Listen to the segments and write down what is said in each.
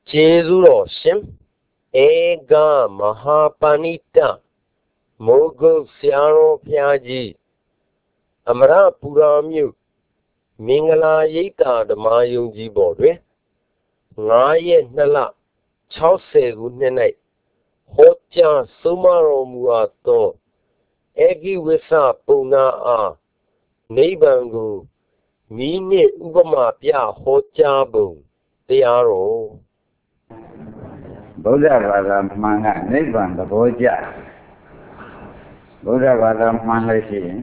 Jezuro Shim Ega Mahapanita Mogo Siaro Piaji Amara Puramu Mingala Yita the Mayunji Bodre Naye Nala Chause Gunene Hocha Sumaro Muato Egi Wisa Puna A Neighbangu Mini Ubama Pia Hocha Bung Tiaro Buddha Vada Manga Nibbana the Boja Buddha Vada Mangashi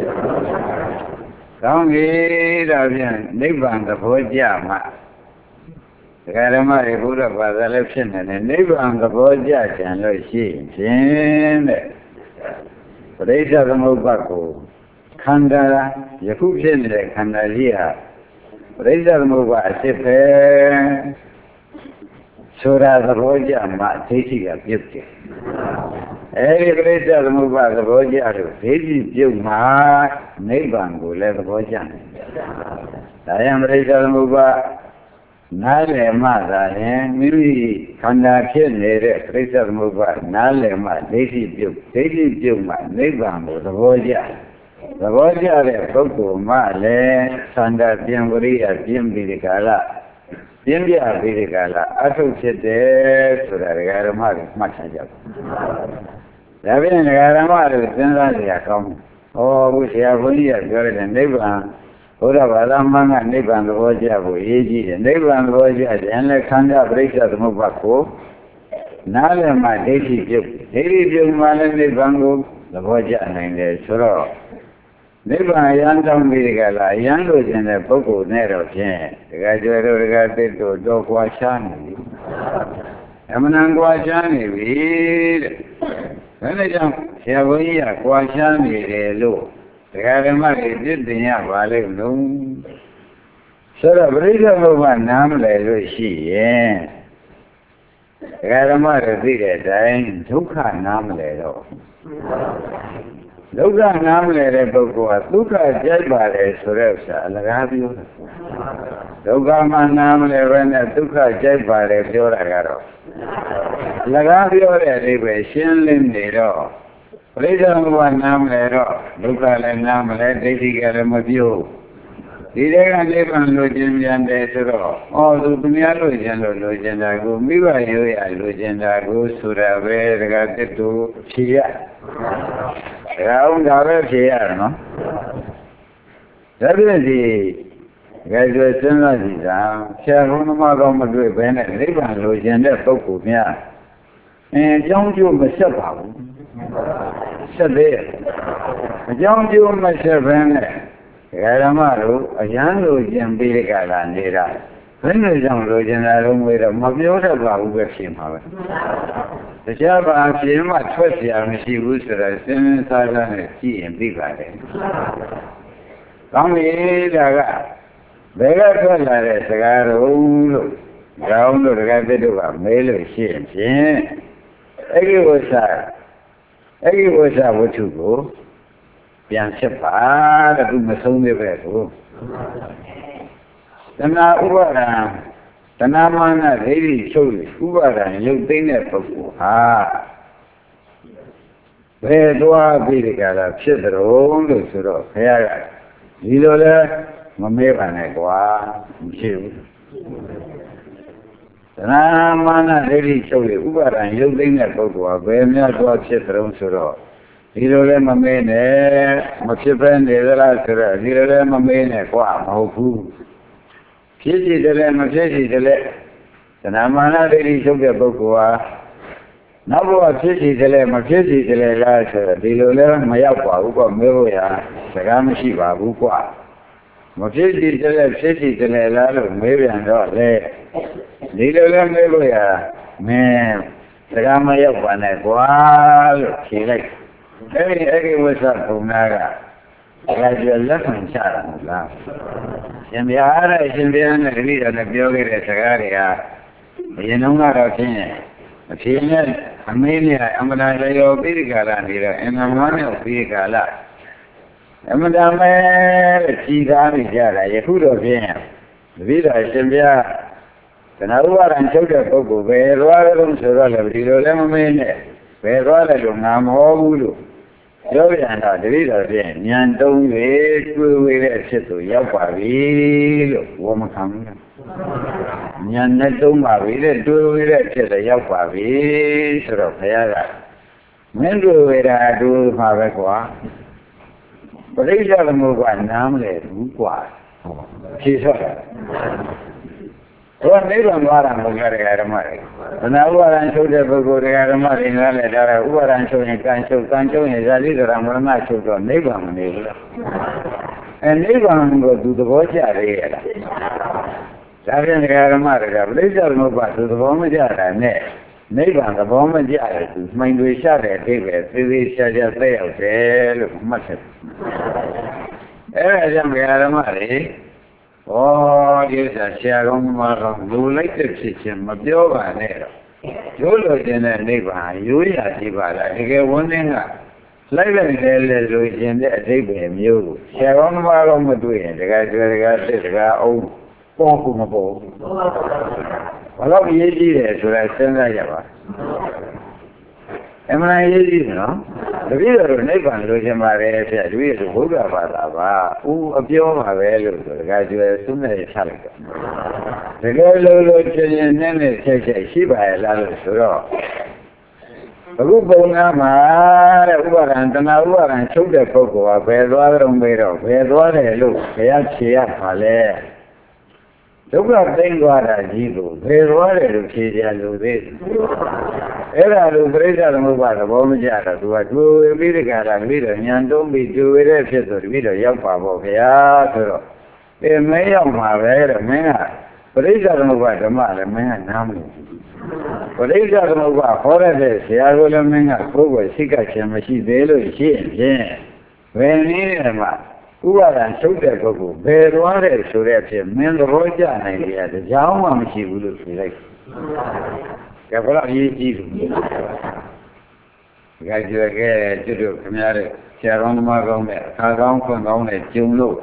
Dongi Ravian Nibbana the Boja Garamari Buddha Vada Lepsin and Nibbana the Boja and Loshi Sin Reza the Mubako Kandara Yakupin the Kandaria Reza the Muba Sipe Sura the Roja, Matiti, a beauty. Every greater move by the Roja, Fiji, Juma, Nebango, let the Rojan. I am Reza Muba, Nale Mada, and maybe Kandakin, Reza Muba, Nale Ma, Daisy Juma, Nebango, the Roja. The Roja, Coco, Male, Sanda, Jamburia, Jim Bidicala. India Vidikala, associated to the Garamari, much as you. Ravin Garamari is in Radia come. Oh, we have only a girl and Niban, Udavalamanga, Niban, the Roja, Eji, and Niban Roja, and Alexander breaks at the Mubako. Now, my daily joke, Malan, Nibango, the Roja, and the Suro. Nibbana Yantam Vidikala, Yandos in the Poco Nero Chen, the graduate regarded to Dokwashani. Amanangwashani, when I jump, Shavoya, Kwashani, low. The Garamari did the Yavale, no. So the breeder of one namle, she, yeah. The Garamari did it, dying, Tuka namle, Luka Namle Bogua, Luka Jebale Suresa, Lagavio. Luka Namle Rena, Luka Jebale Fioragaro. Lagavio Ribe, Shinlim Nero. Freedom one Namle, Luka Namle, Didi Garamavio. Didn't live on Lugin and Desero. All the Lugian Lugendago, Miva Lugendago, Surave, regarded to Chia. Round our here, no? That is the graduation of the Sharonama when I live on Lugenda Tokumia. And young you myself, said there. Young you myself, Garamaro, a young Lugian Birigala and Dira. When the young Lugian are with a Mabiosa with him, however. The job of the much first year, she was a semi silent tea and big valley. Only Daga. Bega told her a cigar, ground or rabbit of a male shame. Eggy was a what to go. Piancepa, the Masoni Veto. The Naura. The Namana lady showed Ubara and you think that before. Where do I be the Gala? Chitro, Lucero, Hair, Lidola, Mameva Negua, Jew. The Namana lady showed Ubara and you think that before. Where not what Chitro, Suro. Lidola Mamene, Machipan, the last, Lidola Mamene, Hopu. Kiji the Majeji the Namana lady took a bookua. Nabo Kiji the Majeji the last, Dilola, Mayapa, Upa Miroya, Sagamishiva, Bukua. Majeji the City the Lala, maybe and all there. Dilola Miroya, man, Sagamaya, Negua, she like. Every was up from Naga. Gradual lesson, Sharon. Yambiara is in the end of the leader of the Bioga Sagaria. You know not of Kenya. A Kenya, Amelia, Amanayo Birigala, and a money of Birigala. Amadame, Chigami Jara, Yahudo Kenya. The Vida is in the Now, and sugar cocoa, where rather so lemon, where rather Nam Holu. Joey and I did again, Yan don't wait to sit to Yapavi, woman coming. Yan don't marry, do it to the Yapavi, sort of hair. Men do it, I do have a qua. But they shall move one now, qua. She saw. One day on what I'm going to get a money. And now what I'm so difficult to get a money in the letter, what I'm showing Kancho is a leader, I'm going to shoot on neighbor. And neighbor go to the watch area. Saving the America, later move back to the woman yard, neighbor, the woman yard, mind we shot at David, three charges fail, much. Every time we had a money. Oh, yes, I share on my blue later kitchen, my Jova there. You look in a neighbor, you are Tiba, I get one thing up. Later, in the David, you share on my own doing, the guy, oh, Pongumabo. Well, I'll be easy so I send that. Am I easy, no? The reader never losing my head, we are the Buddha, who appear my value, the guy to as soon as it's happened. The girl looked in and said, she by a lot of sorrow. A good bone, and took the cocoa, where water on way of, where water look, she up, Pale. Look up, thank God, I do. Where water to see the Era lo presa la mubara, bomjara, tu atu vide cara vide, nyando bi tu vide fieto vide ya pa bo ya pero. E me ya ma vera menga. Presa la mubara mala menga namu. Presa la mubara hora de se algo la menga poco sika chama si delo si je. Venire ma. Ubara sude poco, pero are sure che men roja na dia, jauma mi si bulu like. Cái đó gì cái chuyện cái chưa được tham gia được xe con mà con này khai con này chung luôn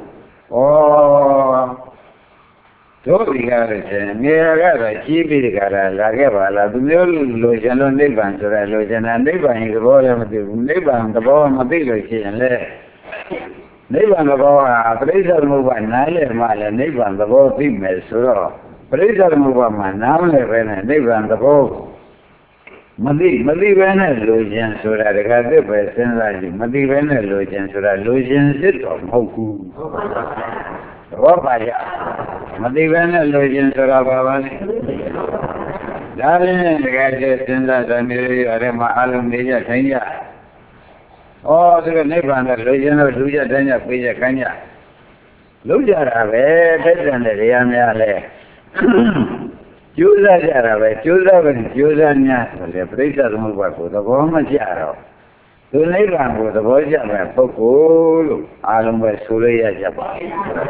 chỗ đi ra rồi nghe ra rồi chi bị ra là cái bảo là tụi nó lôi chân lên đấy bàn rồi lôi chân lên đấy bàn cái bao là đấy bàn cái bao mà đi lôi chân lên đấy bàn cái bao bây giờ một bàn này mà là đấy bàn cái bao tìm mấy số đó. Bây giờ một vài mà nám này về này, đây là bao, mali về này lôi chân số ra để cái đấy phải xem ra gì, mali về này lôi chân số ra lôi chân rất là hậu cụ, đó phải vậy, mali về này lôi chân số ra bao này, đó là cái đấy xem ra là người ở mà alum đi ra thấy nhá, cái này bạn là lôi chân nó lôi ra thấy nhá, bây giờ cái nhá, lôi ra về cái chuyện này đi ăn nhá lên. Chú ra vậy, chú ra nha, để bây giờ một vài phút đó có mà chả tôi lấy làm phút đó có chả mà phố cố luôn, về số lấy ra chả bảo.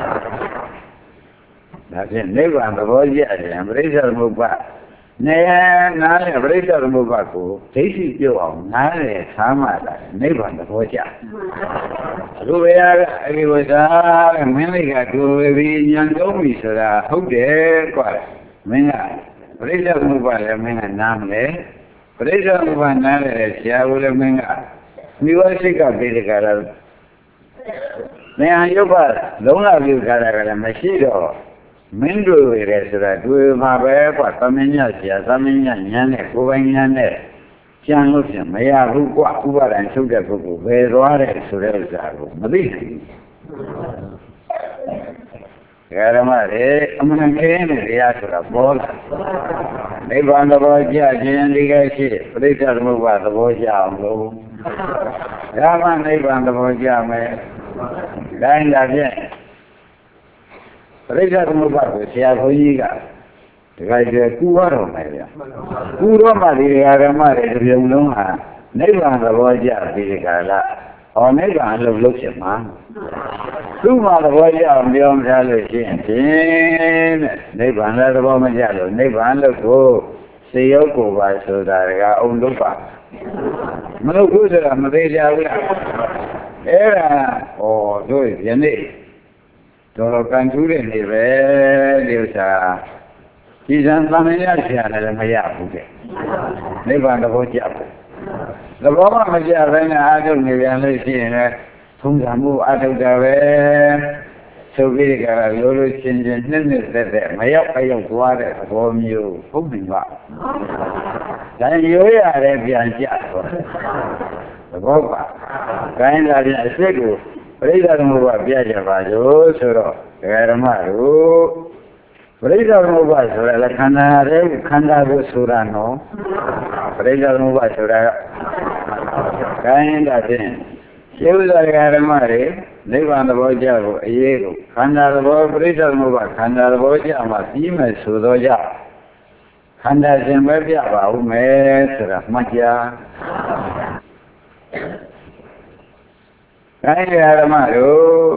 Đó thì lấy làm đó có chả thì bây giờ một vài, nè nói là bây giờ một vài phút, thấy gì chưa ông nói là sao mà lấy làm đó có chả. Lúc bây giờ cái bây giờ mình lấy cái tôi vì nhân giống như là không để qua. Mình bây giờ một vài mình nam đấy, bây giờ một vài nam đấy, sao bây giờ mình sẽ gặp cái cái đó, mình ăn nhiều quá, đúng là nhiều cái là mình chỉ đó, mình đuổi cái rồi đuổi mà bé quá, ta mình nhảy này, cô anh nhảy này, chẳng lúc nào mấy lúc quá, cô bạn ăn suốt cái cô về rồi đấy, suốt cái sao, mà đi. Cái mà để ông nghe này thì à sura bol, mấy bạn đó bao giờ chuyện đi cái gì, bây giờ một bạn đó bao giờ ông luôn, cái mà mấy bạn đó bao giờ mấy, cái là gì, bây giờ một bạn đó sẽ có gì cả, cái gì cú rồi này, cú rồi mà đi cái mà để dùng luôn à, mấy bạn đó bao giờ đi cái là mấy bạn lúc xem mà. Lúc mà là bây giờ ông đi ông ra lời chuyện nếu bạn là bao nhiêu giờ nếu bạn là cô CEO của bà sự đại ga ông lúc bạn mà lúc cứ là mà bây giờ là rồi vậy đi rồi căn cứ đến đi về điều tra ဒီစံသံမြင်ဆရာလည်းမရဘူးတဲ့နိဗ္ဗာန်သဘောကျဘူးသဘောမှမကျဘဲနဲ့အာထုနေပြန်လို့ရှိရင်လည်းသုံးဆံမှုအာထုတာပဲဆိုပြီးကြတာလိုလိုချင်းချင်းနှစ်သက်မရောက်အရောက်သွားတဲ့သဘောမျိုးဟုတ်ပြီပါဒါရိုးရတယ်ပြန်ကြတော့သဘောပါခိုင်းတာပြန်အစ်စ်ကိုပရိသတ်သမုပ္ပါပြကြပါလို့ဆိုတော့ဒကာဓမ္မတို့ပရိသတ်သမုပ္ပါဆိုတာလည်းခန္ဓာရဲ့ခန္ဓာကိုဆိုတာနော်ပရိသတ်သမုပ္ပါဆိုတာခိုင်းတာဖြင့်ကျေဥစွာဒကာဓမ္မတွေနိဗ္ဗာန်သဘောကျကိုအရေးကိုခန္ဓာသဘောပရိသတ်သမုပ္ပါခန္ဓာသဘောကျမှပြီးမယ်ဆိုတော့ကြခန္ဓာရှင်ပဲပြပါဦးမယ်ဆိုတာမှတ်ကြတိုင်းဓမ္မတို့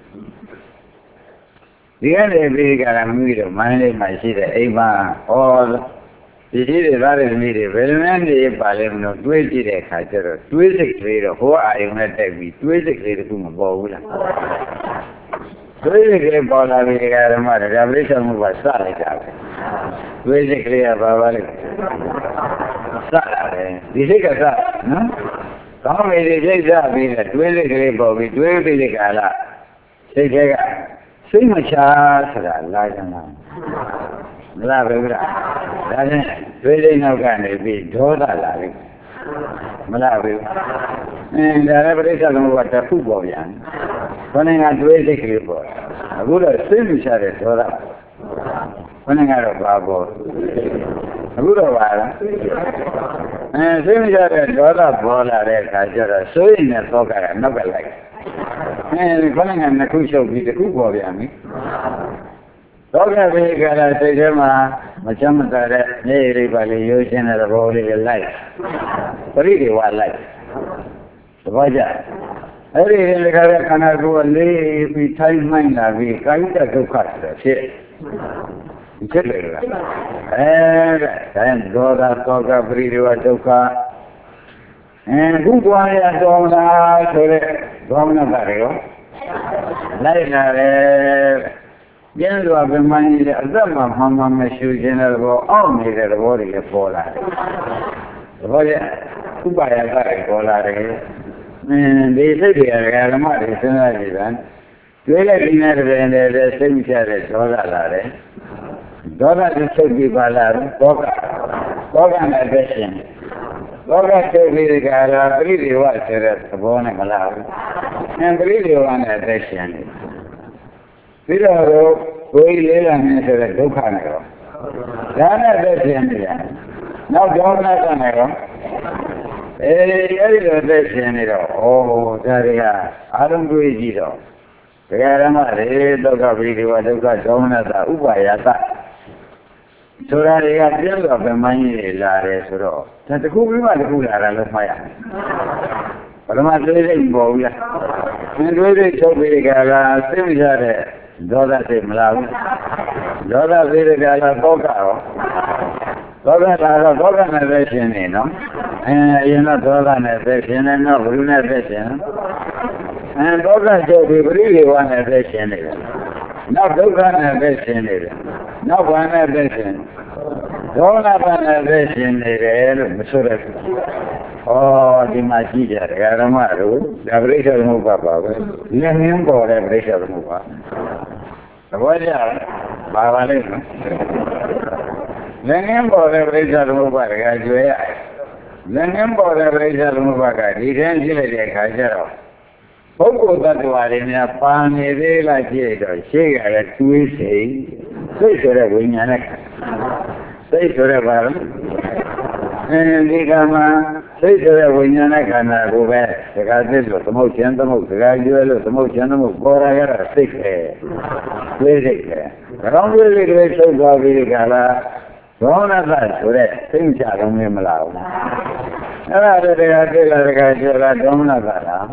ဒီကနေ့ပြီးကြတာမိတို့မန္တလေးမှာရှိတဲ့အိမ်မှာဒီကြီးတွေသားတွေသမီးတွေဘယ်လိုများနေပါလဲမလို့တွေးကြည့်တဲ့အခါကျတော့တွေးစိတ်ကလေးတော့ဟိုအာယုံနဲ့တက်ပြီးတွေးစိတ်ကလေးတခုမပေါ်ဘူးလားတွေးစိတ်ကလေးပေါ်လာပြီဓမ္မတွေဒါပြိဿမှုကစလိုက်တာပဲတွေးစိတ်ကလေးကဘာပါလဲစတာပဲဒီစိတ်ကစနော်ကောင်းပြီဒီစိတ်စပြီးနဲ့တွေးစိတ်ကလေးပေါ်ပြီးတွေးပြီးတဲ့ကာလစိတ်ကစိတ်မချဆိုတာလာကြမှာမလားပဲဗျာဒါဖြင့်တွေးစိတ်နောက်ကနေပြီးဒေါသလာလိမ့်မလားပဲဒါလည်းပြိဿသမုပ္ပါတခုပေါ်ပြန်ခொနကတွေးစိတ်ကလေးပေါ်အခုတော့စိတ်မချတဲ့ဒေါသခொနကတော့ဘာပေါ်အခုတော့ပါလားစိတ်မချတဲ့ဒေါသပေါ်လာတဲ့အခါကျတော့စိုးရိမ်တဲ့သောကကနောက်ကလိုက်ခொနကနှစ်ခုရှုပ်ပြီးတစ်ခုပေါ်ပြန်ပြီသောကဘေကရာစိတ်ထဲမှာမချမ်းမသာတဲ့နေရိပ်ပါလေရိုးရှင်းတဲ့သဘောလေးကိုလိုက်ပရိဒီဝလိုက်သဘောကျအဲ့ဒီလေခါတဲ့ခန္ဓာကိုယ်လေးပြီးထိုင်းမှိုင်းလာပြီးကာယဒုက္ခဆိုဖြစ်ဖြစ်တယ်လားဒါရင်ဒေါသသောကပရိဒီဝဒုက္ခခုပွားရတော်လားဆိုတဲ့ဒေါမနတာတွေရောလိုက်လာတယ်ကျင်းစွာပြမန်းကြီးတဲ့အသက်မှာမှန်မရှိခြင်းတဲ့ဘောအောက်နေတဲ့သဘောတွေလည်းပေါ်လာတယ်။သဘောကျဥပါယကတွေပေါ်လာတယ်။ဒီစိတ်တွေဓမ္မတွေစဉ်းစားကြည့်တာတွေးလိုက်ပြီးနေတဲ့စိတ်မချတဲ့ဒေါသလာတယ်။ဒေါသကိုချုပ်ပြီးပါလာတယ်။ဒေါကနဲ့သက်ရှင်ဒေါကချုပ်ပြီးကြတာပရိဒီဝဆိုတဲ့သဘောနဲ့မလားဘူး။ပရိဒီဝနဲ့သက်ရှင်တယ်ပြီးတော့ကိုယ်လေးလာနေဆိုတဲ့ဒုက္ခနဲ့ရောဒါနဲ့သက်ရှင်နေတယ်နောက်ဒေါမနကနဲ့ရောအဲ့ဒီလိုသက်ရှင်နေတော့ဒါတွေကအာရုံတွေးကြည့်တော့တရားဓမ္မတွေဒုက္ခပရိဒီဝဒုက္ခဒေါမနတာဥပါယတဆိုတာတွေကပြည့်စုံဗမာကြီးတွေလာတယ်ဆိုတော့ဒါတစ်ခုပြီးမှတစ်ခုလာတာလို့မှတ်ရတယ်ပရမတွေးစိတ်ပေါ်ဘူးလားတွေးစိတ်ချုပ်ပြီးကြတာစိတ်မရတဲ့ဒေါသစိတ်မလားဘူးဒေါသစိတ်ကလည်းသောကရောသောကတာတော့သောကနဲ့ပဲရှင်နေနော်အရင်တော့ဒေါသနဲ့ပဲရှင်နေတော့ဘုရုနဲ့ပဲရှင်ဒေါသချုပ်ပြီးပရိဒီဝနဲ့ပဲရှင်နေတယ်နောက်ဒုက္ခနဲ့ပဲရှင်နေတယ်နောက်ဘာနဲ့ပဲရှင်ဒေါမနဘာနဲ့ပဲရှင်နေတယ်လို့မဆိုရဘူးဒီမှာကြည့်ကြတယ်ဓမ္မတို့ဒါပရိစ္ဆေသမုပ္ပါပါပဲလက်ငင်းပေါ်တဲ့ပရိစ္ဆေသမုပ္ပါသဘောကျလားပါပါလိမ့်မယ်လက်ငင်းပေါ်တဲ့ပရိစ္ဆေသမုပ္ပါကကျွဲရလက်ငင်းပေါ်တဲ့ပရိစ္ဆေသမုပ္ပါကဒီတန်းကြည့်လိုက်တဲ့အခါကျတော့ပုဂ္ဂိုလ်သတ္တဝါတွေများပါနေသေးလားကြည့်တော့ရှေ့ကလည်းတွေးစိတ်ဆိုတဲ့ဝိညာဉ်နဲ့စိတ်ဆိုတဲ့ဘာလဲဒီကမှာစိတ်ဆိုတဲ့ဝိညာဉ်နဲ့ခန္ဓာကိုပဲဒကာသစ်လို့သမုတ်ခြင်းသမုတ်ဒကာကျွဲလို့သမုတ်ခြင်းသမုတ်ပေါ်လာရတာစိတ်ပဲတွေးစိတ်ပဲကောင်းတွေးလေးတွေချုပ်သွားပြီးကြလားဒေါမနတဆိုတဲ့စိတ်ချလုံးမလားဘူးအဲ့ဒါတကယ်သိလာတကယ်ကျွဲတာဒေါမနတလား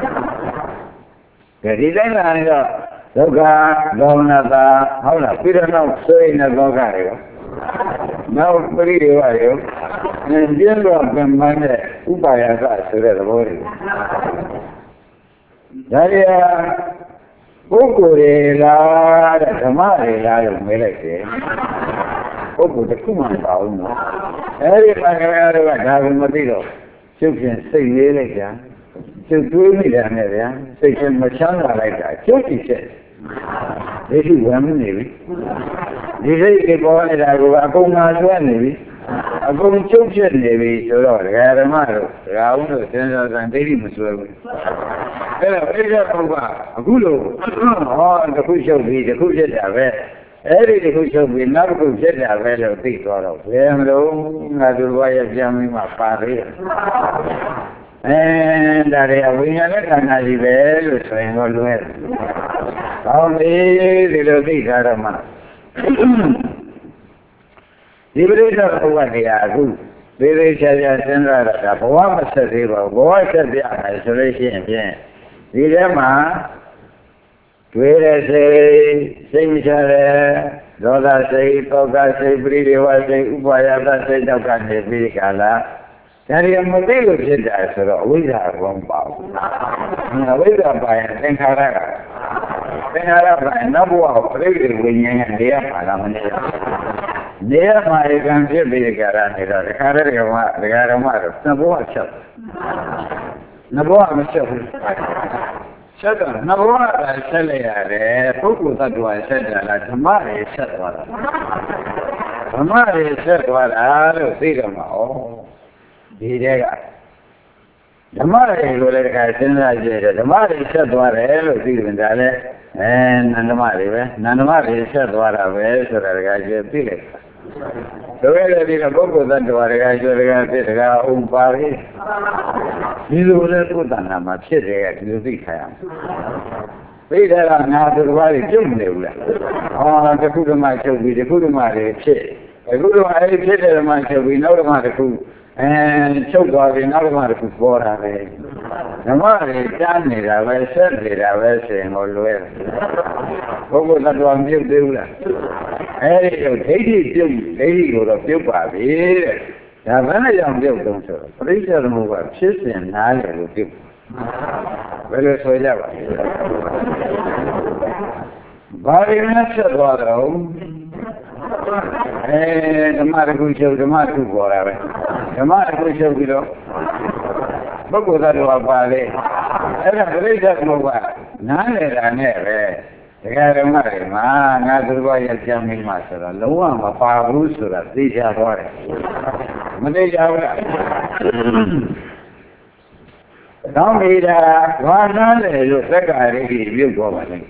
ဒီတိုင်းလာနေတော့ဒုက္ခဒေါမနတဟုတ်လားပြီးတော့နောက်ဆိုရင်ဒုက္ခတွေရောနောက်ပရိဒီဝရောကျင်းတော့ဗမာနဲ့ဥပါယကဆိုတဲ့သဘောတွေဒါရီပုဂ္ဂိုလ်တွေလားတဲ့ဓမ္မတွေလားလို့မေးလိုက်တယ်ပုဂ္ဂိုလ်တစ်ခုမှမပါဘူးနော်အဲဒီမှာခင်ဗျားတို့ကဒါကိုမသိတော့ကျုပ်ဖြင့်စိတ်လေးလိုက်တာကျုပ်တွေးမိတာနဲ့ဗျာစိတ်ကမချမ်းသာလိုက်တာကျုပ်ကြည့်ချက်ဒိဋ္ဌိဝမ်းနေပြီဒီစိတ်ကပေါ်နေတာကအကုန်ငါဆွဲနေပြီအကုန်ချုပ်ဖြစ်နေပြီဆိုတော့ဒကာဓမ္မတို့ဒကာဦးတို့စဉ်းစားစမ်းဒိဋ္ဌိမဆွဲဘူးအဲ့တော့အိဋ္ဌဘုရားအခုလို့ဟောတစ်ခုချုပ်ပြီးတစ်ခုဖြစ်တာပဲအဲ့ဒီတစ်ခုချုပ်ပြီးနောက်တစ်ခုဖြစ်တာပဲလို့သိသွားတော့ဘယ်မလို့ငါတို့ဘာရဲ့ပြန်ပြီးမှပါသေးတယ်ဒါတွေဝိညာဉ်နဲ့ခန္ဓာကြီးပဲလို့ဆိုရင်တော့လွယ်တယ်။ကောင်းပြီဒီလိုသိထားတော့မှဒီပရိစ္ဆေဘဝတရားအခုသေးသေးချာချာစဉ်းစားတာဘဝမဆက်သေးပါဘူးဘဝဆက်ပြမယ်ဆိုလို့ရှိရင်ဖြင့်ဒီထဲမှာတွေ့တဲ့စိတ်မချတဲ့ဒေါသစိတ်တောကစိတ်ပရိဒေဝစိတ်ဥပါယသစိတ်တော့ကနေပြီးကာလဒါရီမသိလို့ဖြစ်တာဆိုတော့အဝိဇ္ဇာကောင်းပါဘူးအဝိဇ္ဇာပါရင်သင်္ခါရပါရင်နောက်ဘဝကိုပြိဋိဝိညာဉ်နဲ့နေရမှာလားမနေရနေရမှာကံဖြစ်ပြီးကြတာနေတော့ဒီခါတည်းကမှဒကာတော်မတို့နှစ်ဘဝချက်နှစ်ဘဝမချက်ဘူးချက်တော့နှစ်ဘဝကဆက်လိုက်ရတယ်ပုဂ္ဂိုလ်သတ္တဝါဆက်တာလားဓမ္မတွေဆက်သွားတာဓမ္မတွေဆက်သွားတာလို့သိကြမှာဩဒီတဲ့ကဓမ္မတွေကိုလည်းတခါစဉ်းစားကြည့်တယ်ဓမ္မတွေဆက်သွားတယ်လို့သိတယ်ဒါလည်းနန္ဒမတွေပဲနန္ဒမတွေဆက်သွားတာပဲဆိုတာတခါကျသိလိုက်တို့ရဲ့ဒီကပုဂ္ဂိုလ်သတ္တဝါတွေကကျွတကဖြစ်တကအုံပါပြီဒီလိုလဲပုဒ္ဒနာမှာဖြစ်တယ်ကဒီလိုသိခိုင်းအောင်သိတယ်ကငါသူတစ်ပါးတွေပြုတ်မနေဘူးလားဟောတခုဓမ္မချုပ်ပြီးတခုဓမ္မတွေဖြစ်အခုတော့အဲဒီဖြစ်တဲ့ဓမ္မချုပ်ပြီးနောက်ဓမ္မတစ်ခုချုပ်သွားပြီနောက်တစ်ခါတစ်ခုပေါ်တာပဲဓမ္မတွေကြားနေတာပဲဆက်နေတာပဲဆိုရင်တော့လွယ်တယ်ပုဂ္ဂိုလ်သတ္တဝါမြုပ်သေးဘူးလားအဲဒီတော့ဒိဋ္ဌိပြုတ်ဒိဋ္ဌိကိုတော့ပြုတ်ပါပြီတဲ့ဒါဘယ်နဲ့ကြောင့်ပြုတ်တုံးဆိုတော့ပရိစ္ဆေသမုပ္ပါဖြစ်စဉ်နားလေလို့ပြုတ်ဘယ်လိုဆိုကြပါလဲဘာရင်းနဲ့ဆက်သွားတော့ဓမ္မတစ်ခုချုပ်ဓမ္မတစ်ခုပေါ်တာပဲဓမ္မတစ်ခုချုပ်ပြီးတော့ပုဂ္ဂိုလ်သတ္တဝါပါလေအဲ့ဒါပြိဋ္ဌာသမုပ္ပါနားလေတာနဲ့ပဲဒကာဓမ္မတွေမှာငါသူတော်ရဲ့ကြံမိမှဆိုတော့လုံးဝမပါဘူးဆိုတာသိကြသွားတယ်မသိကြဘူးလားကောင်းပြီဒါဘာနားလေလို့သက္ကာရိတိပြုတ်သွားပါလိမ့်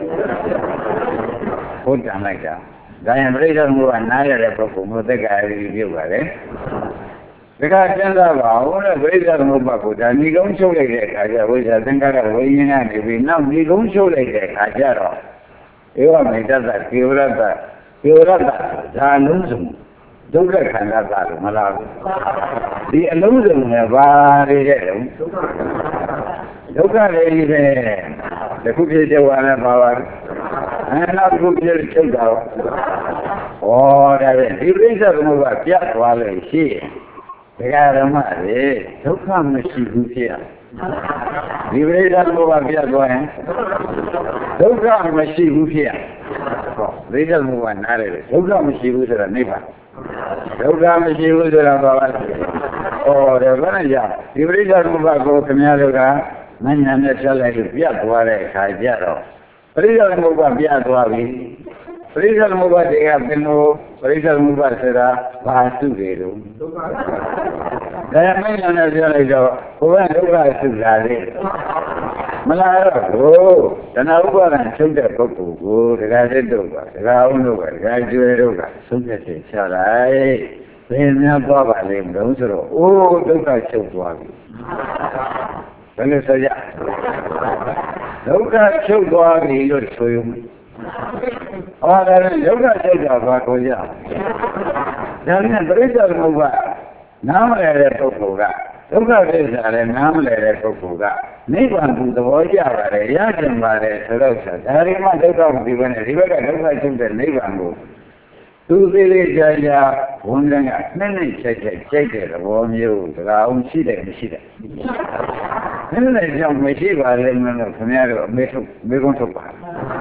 ဘုဒ္ဓံလိုက်တာဒါရင်ပြိဋ္ဌာန်ကနားရတဲ့ပုဂ္ဂိုလ်မျိုးသက္ကာရိတိပြုတ်ပါလေဒါကစဉ်းစားပါဦးတဲ့ပြိဋ္ဌာန်ဘုရားကိုဒါဏီကုန်းချုပ်လိုက်တဲ့အခါကျဝိဇ္ဇာသင်္ခါရဝိညာဉ်ကနေပြီးနောက်ဏီကုန်းချုပ်လိုက်တဲ့အခါကျတော့ဧဝမေတ္တကေဝရတ္တဇာလုံးစုံဒုက္ခခန္ဓာသာလို့မလားဘူးဒီအလုံးစုံနဲ့ဘာတွေတဲ့ဒုက္ခတွေကြီးပဲတခုဖြစ်တဲ့ဝါနဲ့ပါပါနောက်တစ်ခုဖြစ်ချုပ်တာဩဒါပဲဒီပြိဿသမုပ္ပါပြတ်သွားလို့ရှိရင်ဒကာဓမ္မတွေဒုက္ခမရှိဘူးဖြစ်ရဒီပြိဿသမုပ္ပါပြတ်သွားရင်ဒုက္ခမရှိဘူးဖြစ်ရပြိဿသမုပ္ပါနားတယ်ဒုက္ခမရှိဘူးဆိုတာနိဗ္ဗာန်ဒုက္ခမရှိဘူးဆိုတာဘာလဲဩဒါဘယ်နဲ့ကြောင့်ဒီပြိဿသမုပ္ပါကိုခင်ဗျားတို့ကမဉ္ဇဏ်နဲ့ဆက်လိုက်လို့ပြတ်သွားတဲ့အခါကျတော့ပရိစ္ဆေသမုပ္ပါပြတ်သွားပြီပရိစ္ဆေသမုပ္ပါတွေကဘယ်လိုပရိစ္ဆေသမုပ္ပါဆိုတာဘာစုတွေလို့ဒါမဉ္ဇဏ်နဲ့ပြောလိုက်တော့ဘုရားဒုက္ခစုလာလေမလားတော့ဘုဒနာဥပါဒံချုပ်တဲ့ပုဂ္ဂိုလ်ကိုဒကာသစ်တို့ကဒကာအောင်တို့ကဒကာကျွဲတို့ကဆုံးဖြတ်ချက်ချလိုက်ဘယ်များသွားပါလိမ့်မလို့ဆိုတော့အိုးဒုက္ခချုပ်သွားပြီဘယ်လိုဆိုကြဒုက္ခချုပ်သွားပြီလို့ဆိုရုံဟောဒါလည်းဒုက္ခချုပ်တာဘာကိုရဒါနဲ့ပြိဿသမုပ္ပါနားမလည်တဲ့ပုဂ္ဂိုလ်ကဒုက္ခသစ္စာလည်းနားမလည်တဲ့ပုဂ္ဂိုလ်ကနိဗ္ဗာန်ကိုသဘောကျပါတယ်ရကြင်ပါတယ်ဆိုတော့ဒါရီမှဒုက္ခမပြီးဘဲနဲ့ဒီဘက်ကဒုက္ခချုပ်တဲ့နိဗ္ဗာန်ကိုသူသေးသေးချာချာဝန်ကနဲ့ချက်ကြိုက်တဲ့သဘောမျိုးစကားအောင်ရှိတယ်မရှိတယ်နည်းနည်းကြောင့်မရှိပါလိမ့်မယ်လို့ခင်ဗျားတို့အမေကုန်းထုတ်ပါ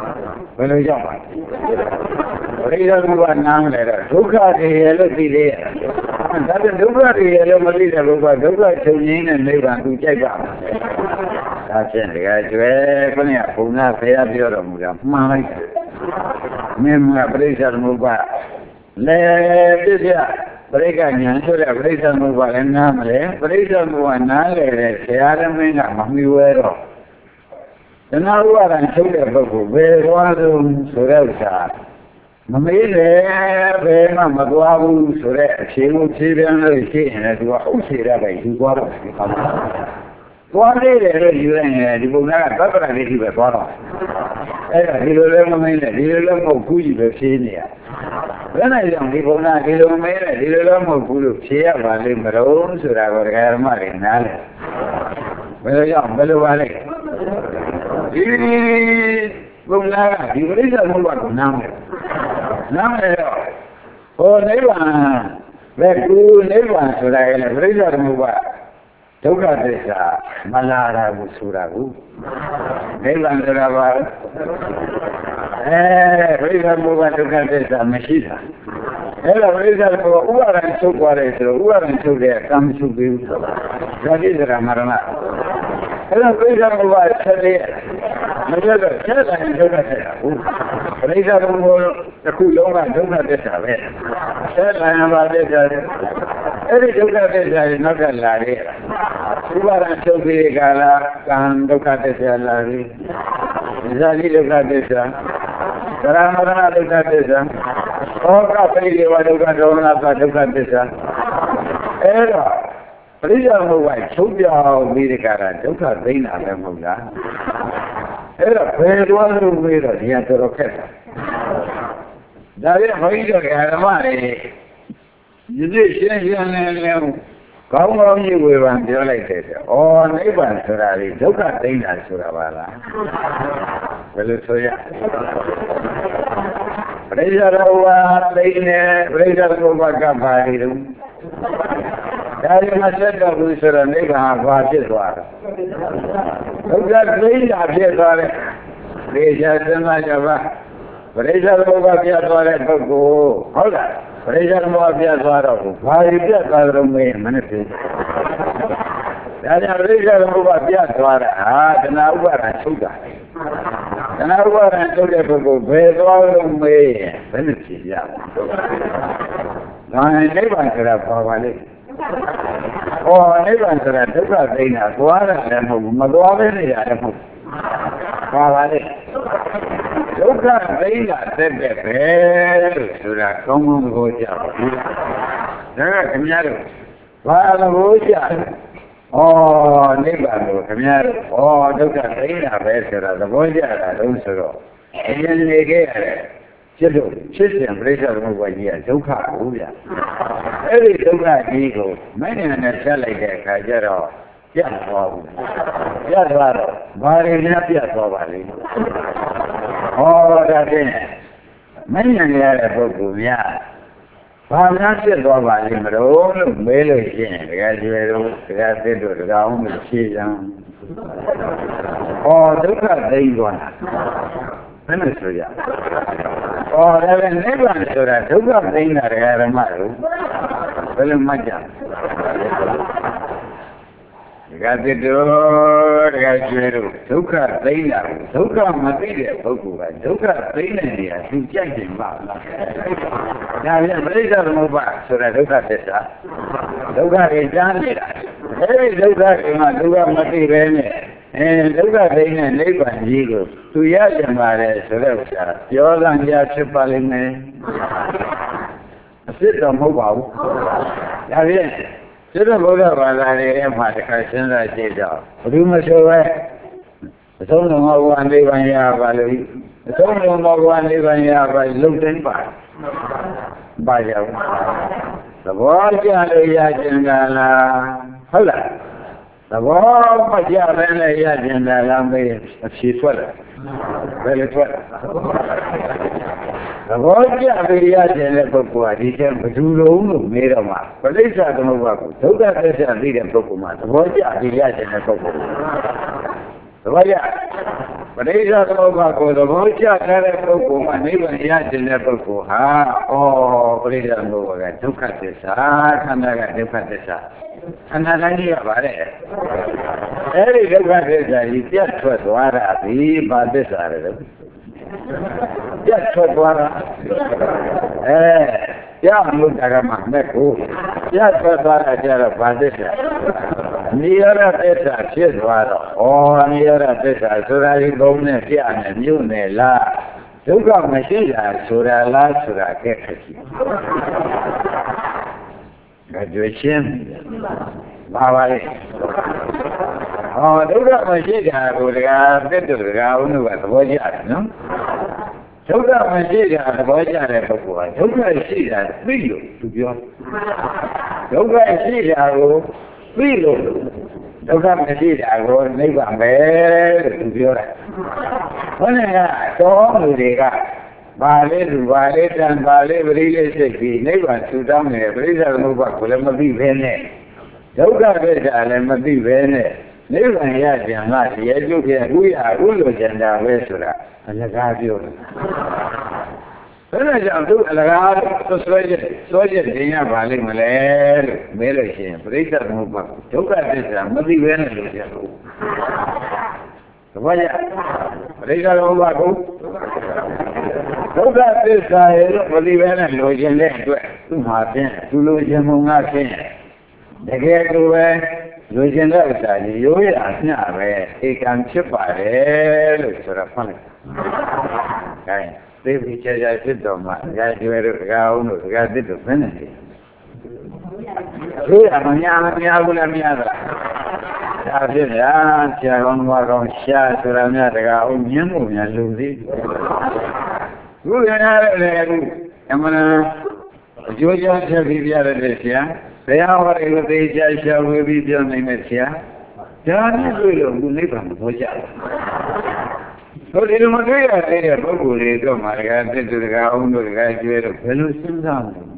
ဘယ်လိုကြောင့်ပါပရိသတ်ဘုရားနားမလဲတော့ဒုက္ခတွေရဲ့လို့သိသေးရဲ့ဒါပြန်ဒုက္ခတွေရဲ့လို့မသိတဲ့ဘုရားဒုက္ခချုပ်ငြိမ်းတဲ့နိဗ္ဗာန်သူကြိုက်ပါဒါဖြင့်တကယ်ကျွဲခொနည်းဘုရားဖရာပြောတော်မူတာမှန်လိုက်တယ်မင်းကပရိသတ်ဘုရားလဲပြည့်ပြပရိက္ခဉာဏ်ဆိုတဲ့ပရိသတ်ဘုရားလည်းနားမလဲပရိသတ်ဘုရားနားလေတဲ့ဆရာသမင်းကမမီဝဲတော့တဏှာဥပါဒံချုပ်တဲ့ပုဂ္ဂိုလ်ဘယ်သွားလို့ဆိုတဲ့ဥစ္စာမမေးလေဘယ်မှမသွားဘူးဆိုတဲ့အခြေကိုဖြေပြန်လို့ရှိရင်လည်းသူကဥစ္စေရပဲယူသွားတော့ဒီကောင်သွားနေတယ်လို့ယူရင်ဒီပုံကသဗ္ဗရလေးကြီးပဲသွားတော့အဲ့ဒါဒီလိုလည်းမမင်းနဲ့ဒီလိုလည်းမဟုတ်ဘူးကြီးပဲဖြေနေရဘယ်နဲ့ကြောင့်ဒီပုံကဒီလိုမင်းနဲ့ဒီလိုလည်းမဟုတ်ဘူးလို့ဖြေရပါလိမ့်မလို့ဆိုတာကိုဒကာဓမ္မတွေနားလဲဘယ်လိုကြောင့်ဘယ်လိုပါလဲဒီဘုရားကဒီပရိစ္ဆေသမုပ္ပါဒ်နားမယ်တော့ဟောနိဗ္ဗာန်ပဲကူနိဗ္ဗာန်ဆိုတာကလည်းပရိစ္ဆေသမုပ္ပါဒ်ဒုက္ခသစ္စာမလာတာကိုဆိုတာကိုနိဗ္ဗာန်ဆိုတာပါပရိစ္ဆေသမုပ္ပါဒ်ဒုက္ခသစ္စာမရှိတာအဲ့တော့ပရိစ္ဆေသမုပ္ပါဒ်ဥပါဒံချုပ်သွားတယ်ဆိုတော့ဥပါဒံချုပ်တဲ့ကံမချုပ်သေးဘူးဆိုတာဇာတိစရာမရဏအဲ့တော့ပရိစ္ဆေသမုပ္ပါဒ်ဆက်လေးမပြောတော့ဆက်တိုင်းဒုက္ခသစ္စာဟုတ်ပရိစ္ဆေသမုပ္ပါဒ်တစ်ခုလုံးကဒုက္ခသစ္စာပဲဆက်တိုင်းပါသစ္စာလေအဲ့ဒီဒုက္ခသစ္စာကိုနောက်ကလာရတာဥပါဒံချုပ်ပြီးကာလကံဒုက္ခသစ္စာလာပြီဇာတိဒုက္ခသစ္စာသရမရဏဒုက္ခသစ္စာဩကပိရိဝဒုက္ခဒေါမနသဒုက္ခသစ္စာအဲ့တော့ပရိစ္ဆေသမုပ္ပါဒ်ချုပ်ပြောင်းပြီးဒီကရဒုက္ခသိမ်းတာပဲမဟုတ်လားအဲ့တော့ဘယ်သွားလို့ပြီးတော့ဒီကတော်ခက်တာဒါပြန်ဘုန်းကြီးတို့ဓမ္မတွေဒီနေ့ရှင်းရှင်းလင်းလင်းကောင်းကောင်းကြီးဝေဖန်ပြောလိုက်တယ်ဆိုဩနိဗ္ဗာန်ဆိုတာလေဒုက္ခသိမ်းတာဆိုတာပါလားဘယ်လိုဆိုရပရိစ္ဆေသမုပ္ပါဒ်သိမ်းတယ်ပရိစ္ဆေသမုပ္ပါဒ်ကပါရီတော့ဒါရီမဆက်တော့ဘူးဆိုတော့နိဗ္ဗာန်ဘာဖြစ်သွားလဲဒုက္ခသိမ်းတာဖြစ်သွားတယ်လေရှားစဉ်းစားကြပါပရိစ္ဆေသမုပ္ပါဒ်ပြတ်သွားတဲ့ပုဂ္ဂိုလ်ဟုတ်လားပရိစ္ဆေသမုပ္ပါဒ်ပြတ်သွားတော့ဘာရီပြတ်သွားတော့မေးမနဲ့ဖြစ်ဒါကြောင့်ပရိစ္ဆေသမုပ္ပါဒ်ပြတ်သွားတာဟာတဏှာဥပါဒံချုပ်တာတဏှာဥပါဒံချုပ်တဲ့ပုဂ္ဂိုလ်ဘယ်သွားလို့မေးရင်ဘယ်နဲ့ဖြစ်ရလဲဒါနဲ့နိဗ္ဗာန်ဆိုတာဘာပါလဲဟောနိဗ္ဗာန်ဆိုတာဒုက္ခသိမ်းတာသွားတာလည်းမဟုတ်ဘူးမသွားဘဲနေတာလည်းမဟုတ်ဘူးဘာပါလဲဒုက္ခသိမ်းတာတက်တဲ့ပဲလို့ဆိုတာကောင်းကောင်းသဘောကျပါဘူးဒါကခင်ဗျားတို့ဘာသဘောကျလဲနိဗ္ဗာန်ကိုခင်ဗျားတို့ဒုက္ခသိမ်းတာပဲဆိုတာသဘောကျတာလုံးဆိုတော့အရင်နေခဲ့ရတယ်ဖြစ်လို့ဖြစ်စဉ်ပြိဿသမုပ္ပါဒ်ကြီးကဒုက္ခကိုဗျအဲ့ဒီဒုက္ခကြီးကိုမင်းနဲ့ဆက်လိုက်တဲ့အခါကျတော့ပြတ်သွားဘူးပြတ်သွားတော့ဘာတွေများပြတ်သွားပါလိမ့်ဒါဖြင့်မင်းနဲ့ရတဲ့ပုဂ္ဂိုလ်များဘာများဖြစ်သွားပါလိမ့်မလို့မေးလို့ရှိရင်တကယ်ကျွယ်တော့တကယ်သစ်တို့တကောင်မဖြေကြဒုက္ခသိမ်းသွားတာဘယ်နဲ့ဆိုရဒါပဲနိဗ္ဗာန်ဆိုတာဒုက္ခသိမ်းတာဓမ္မတို့ဘယ်လိုမှတ်ကြတကယ်သစ်တို့တကယ်ကျွယ်တို့ဒုက္ခသိမ်းတာဒုက္ခမသိတဲ့ပုဂ္ဂိုလ်ကဒုက္ခသိမ်းတဲ့နေရာသူကြိုက်တယ်မလားဒါပြန်ပရိစ္ဆေသမုပ္ပါဒ်ဆိုတာဒုက္ခသစ္စာဒုက္ခတွေကြားနေတာအဲဒီဒုက္ခတွေမှာဒုက္ခမသိပဲနဲ့ဒုက္ခသိမ်းတဲ့နိဗ္ဗာန်ကြီးကိုသူရကြမှာလေဆိုတဲ့ဥစ္စာပြောလမ်းကြဖြစ်ပါလိမ့်မယ်အစ်စ်တော့မဟုတ်ပါဘူးဒါဖြင့်စိတ္တဗုဒ္ဓဘာသာရဲ့မှာတစ်ခါစဉ်းစားကြည့်တော့ဘယ်သူမှဆိုပဲအဆုံးလုံးဘဝနိဗ္ဗာန်ရပါလို့အဆုံးလုံးဘဝနိဗ္ဗာန်ရပါလုံတိုင်းပါကြဘူးသဘောကျလို့ရခြင်းကလားဟုတ်လားသဘောမကျဘဲနဲ့ရခြင်းကလားမေးအဖြေထွက်တယ်ဘယ်လိုထွက်သဘောကျပြီးရခြင်းတဲ့ပုဂ္ဂိုလ်ကဒီကျဘယ်သူလုံးလို့မေးတော့မှပဋိစ္စသမုပ္ပါဒ်ကိုဒုက္ခသစ္စာသိတဲ့ပုဂ္ဂိုလ်မှာသဘောကျပြီးရခြင်းတဲ့ပုဂ္ဂိုလ်ဘာကြပရိစ္ဆေသမုပ္ပါကိုသဘောကျထားတဲ့ပုဂ္ဂိုလ်မှနိဗ္ဗာန်ရခြင်းတဲ့ပုဂ္ဂိုလ်ဟာပရိစ္ဆေသမုပ္ပါကဒုက္ခသစ္စာခန္ဓာကဒုက္ခသစ္စာခန္ဓာတိုင်းကြီးကပါတဲ့အဲ့ဒီဒုက္ခသစ္စာကြီးပြတ်ထွက်သွားတာဒီဘာသစ္စာလဲပြတ်ထွက်သွားတာရမှုတရမမဲ့ကိုပြတ်ထွက်သွားတာကျတော့ဘာသစ္စာနိရောဓသစ္စာဖြစ်သွားတော့နိရောဓသစ္စာဆိုတာဒီဘုံနဲ့ပြနဲ့မြို့နဲ့လားဒုက္ခမရှိတာဆိုတာလားဆိုတာကဲခက်ကြီးကြွေချင်းပါပါလေဒုက္ခမရှိတာကိုတရားတက်တူတရားဦးတို့ကသဘောကျတယ်နော်ဒုက္ခမရှိတာသဘောကျတဲ့ပုဂ္ဂိုလ်ကဒုက္ခရှိတာသိလို့သူပြောဒုက္ခရှိတာကိုသိလို့ဒုက္ခမရှိတာကိုနိဗ္ဗာန်ပဲလို့သူပြောတယ်ဘုရားကတော့လူတွေကဘာလေးလူဘာလေးတန်ဘာလေးပရိလေးစိတ်ပြီးနိဗ္ဗာန်ထူတောင်းနေပရိစ္ဆေသမုပ္ပါကိုလည်းမသိဘဲနဲ့ဒုက္ခသစ္စာလည်းမသိဘဲနဲ့နိဗ္ဗာန်ရကြံကရဲကျုပ်ရဲ့ဥလိုကျန်တာပဲဆိုတာအလကားပြောတယ်ဘယ်နဲ့ကြောင့်သူအလကားဆွဲချက်တင်ရပါလိမ့်မလဲလို့မဲလို့ရှိရင်ပရိစ္ဆေသမုပ္ပါဒုက္ခသစ္စာမသိဘဲနဲ့လို့ပြောတယ်ဘာကြပရိစ္ဆေသမုပ္ပါကိုဒုက္ခသစ္စာရဲ့မသိဘဲနဲ့လိုချင်တဲ့အတွက်သူ့မှာဖြင့်သူလိုချင်မှုငါဖြင့်တကယ်ကိုပဲလိုချင်တဲ့ဥစ္စာကြီးရိုးရမျှပဲဧကံဖြစ်ပါတယ်လို့ဆိုတော့ဖတ်လိုက်။ဒါရင်သိပြီချာချာဖြစ်တော်မှာဒါကျွဲတို့ဒကာအောင်တို့ဒကာသစ်တို့ဘယ်နဲ့လဲ။ရိုးရမများဘူးလားများသလား။ဒါဖြစ်ရာဆရာကောင်းမကောင်းရှားဆိုတာများဒကာအောင်မြင်မှုများလူသေး။ခုရရတယ်လေအခုအမှန်အကျိုးကြောင့်ချက်ပြီးပြရတယ်ဆရာဘယ်ဟာဟောဒီသေချာရှာဝေပြီးပြောနိုင်မယ်ဆရာဒါနဲ့တွေ့လို့ဘုနိဗ္ဗာန်ကိုကြားတယ်ဒီလိုမတွေ့ရတဲ့ပုဂ္ဂိုလ်တွေတော့မှာတကယ်တစ်တူတကအောင်တို့တကယ်ကျွဲတော့ဘယ်လိုစဉ်းစားမလဲ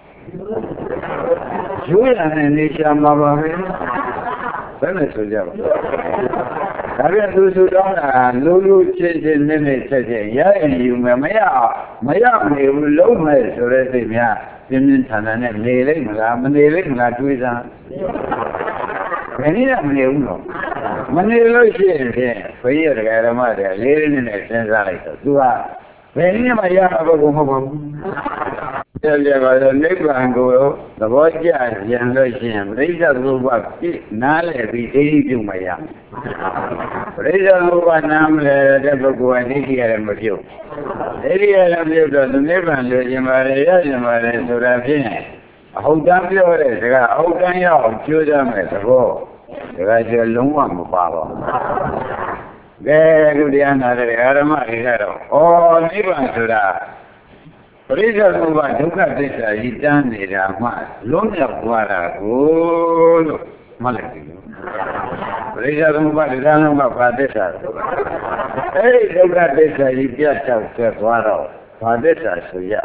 ကျွေးရတဲ့နေရှာမှာပါပဲဘယ်နဲ့ဆိုကြပါဒါပြန်သူစုတောင်းတာလူချင်းနဲ့ချက်ချက်ရရင်ယူမယ်မရမေဘူးလုံးမဲ့ဆိုတဲ့စိတ်များပြင်းပြင်းထန်ထန်နဲ့နေလိမ့်မလားမနေလိမ့်မလားတွေးစားဘယ်နည်းမနေဘူးတော့မနေလို့ရှိရင်ဘုရားတရားဓမ္မတွေလေးလေးနဲ့စဉ်းစားလိုက်တော့သူကဘယ်နည်းမှရမှာမဟုတ်ပါဘူးကြပါတော့နိဗ္ဗာန်ကိုသဘောကျရင်လို့ရှိရင်ပရိစ္ဆေသမုပ္ပါပြည့်နားလည်ပြီးဒိဋ္ဌိပြုမှရပရိစ္ဆေသမုပ္ပါနားမလဲတဲ့ပုဂ္ဂိုလ်ကဒိဋ္ဌိရတယ်မပြုတ်ဒိဋ္ဌိရတယ်မပြုတ်တော့နိဗ္ဗာန်လိုချင်ပါတယ်ရချင်ပါတယ်ဆိုတာဖြင့်အဟုတ်တမ်းပြောတဲ့စကားအဟုတ်တမ်းရအောင်ကြိုးစားမယ်သဘောဒါကကျလုံးဝမပါပါဘူးကဲအခုတရားနာတဲ့အာရမတွေကတော့နိဗ္ဗာန်ဆိုတာပရိစ္ဆေသမုပ္ပါဒုက္ခသစ္စာကြီးတန်းနေတာမှလုံးမြောက်သွားတာကိုလို့မှတ်လိုက်ပြီပရိစ္ဆေသမုပ္ပါတရားလုံးကဘာသစ္စာလဲဒုက္ခသစ္စာကြီးပြတ်ချောက်ဆက်သွားတော့ဘာသစ္စာဆိုရ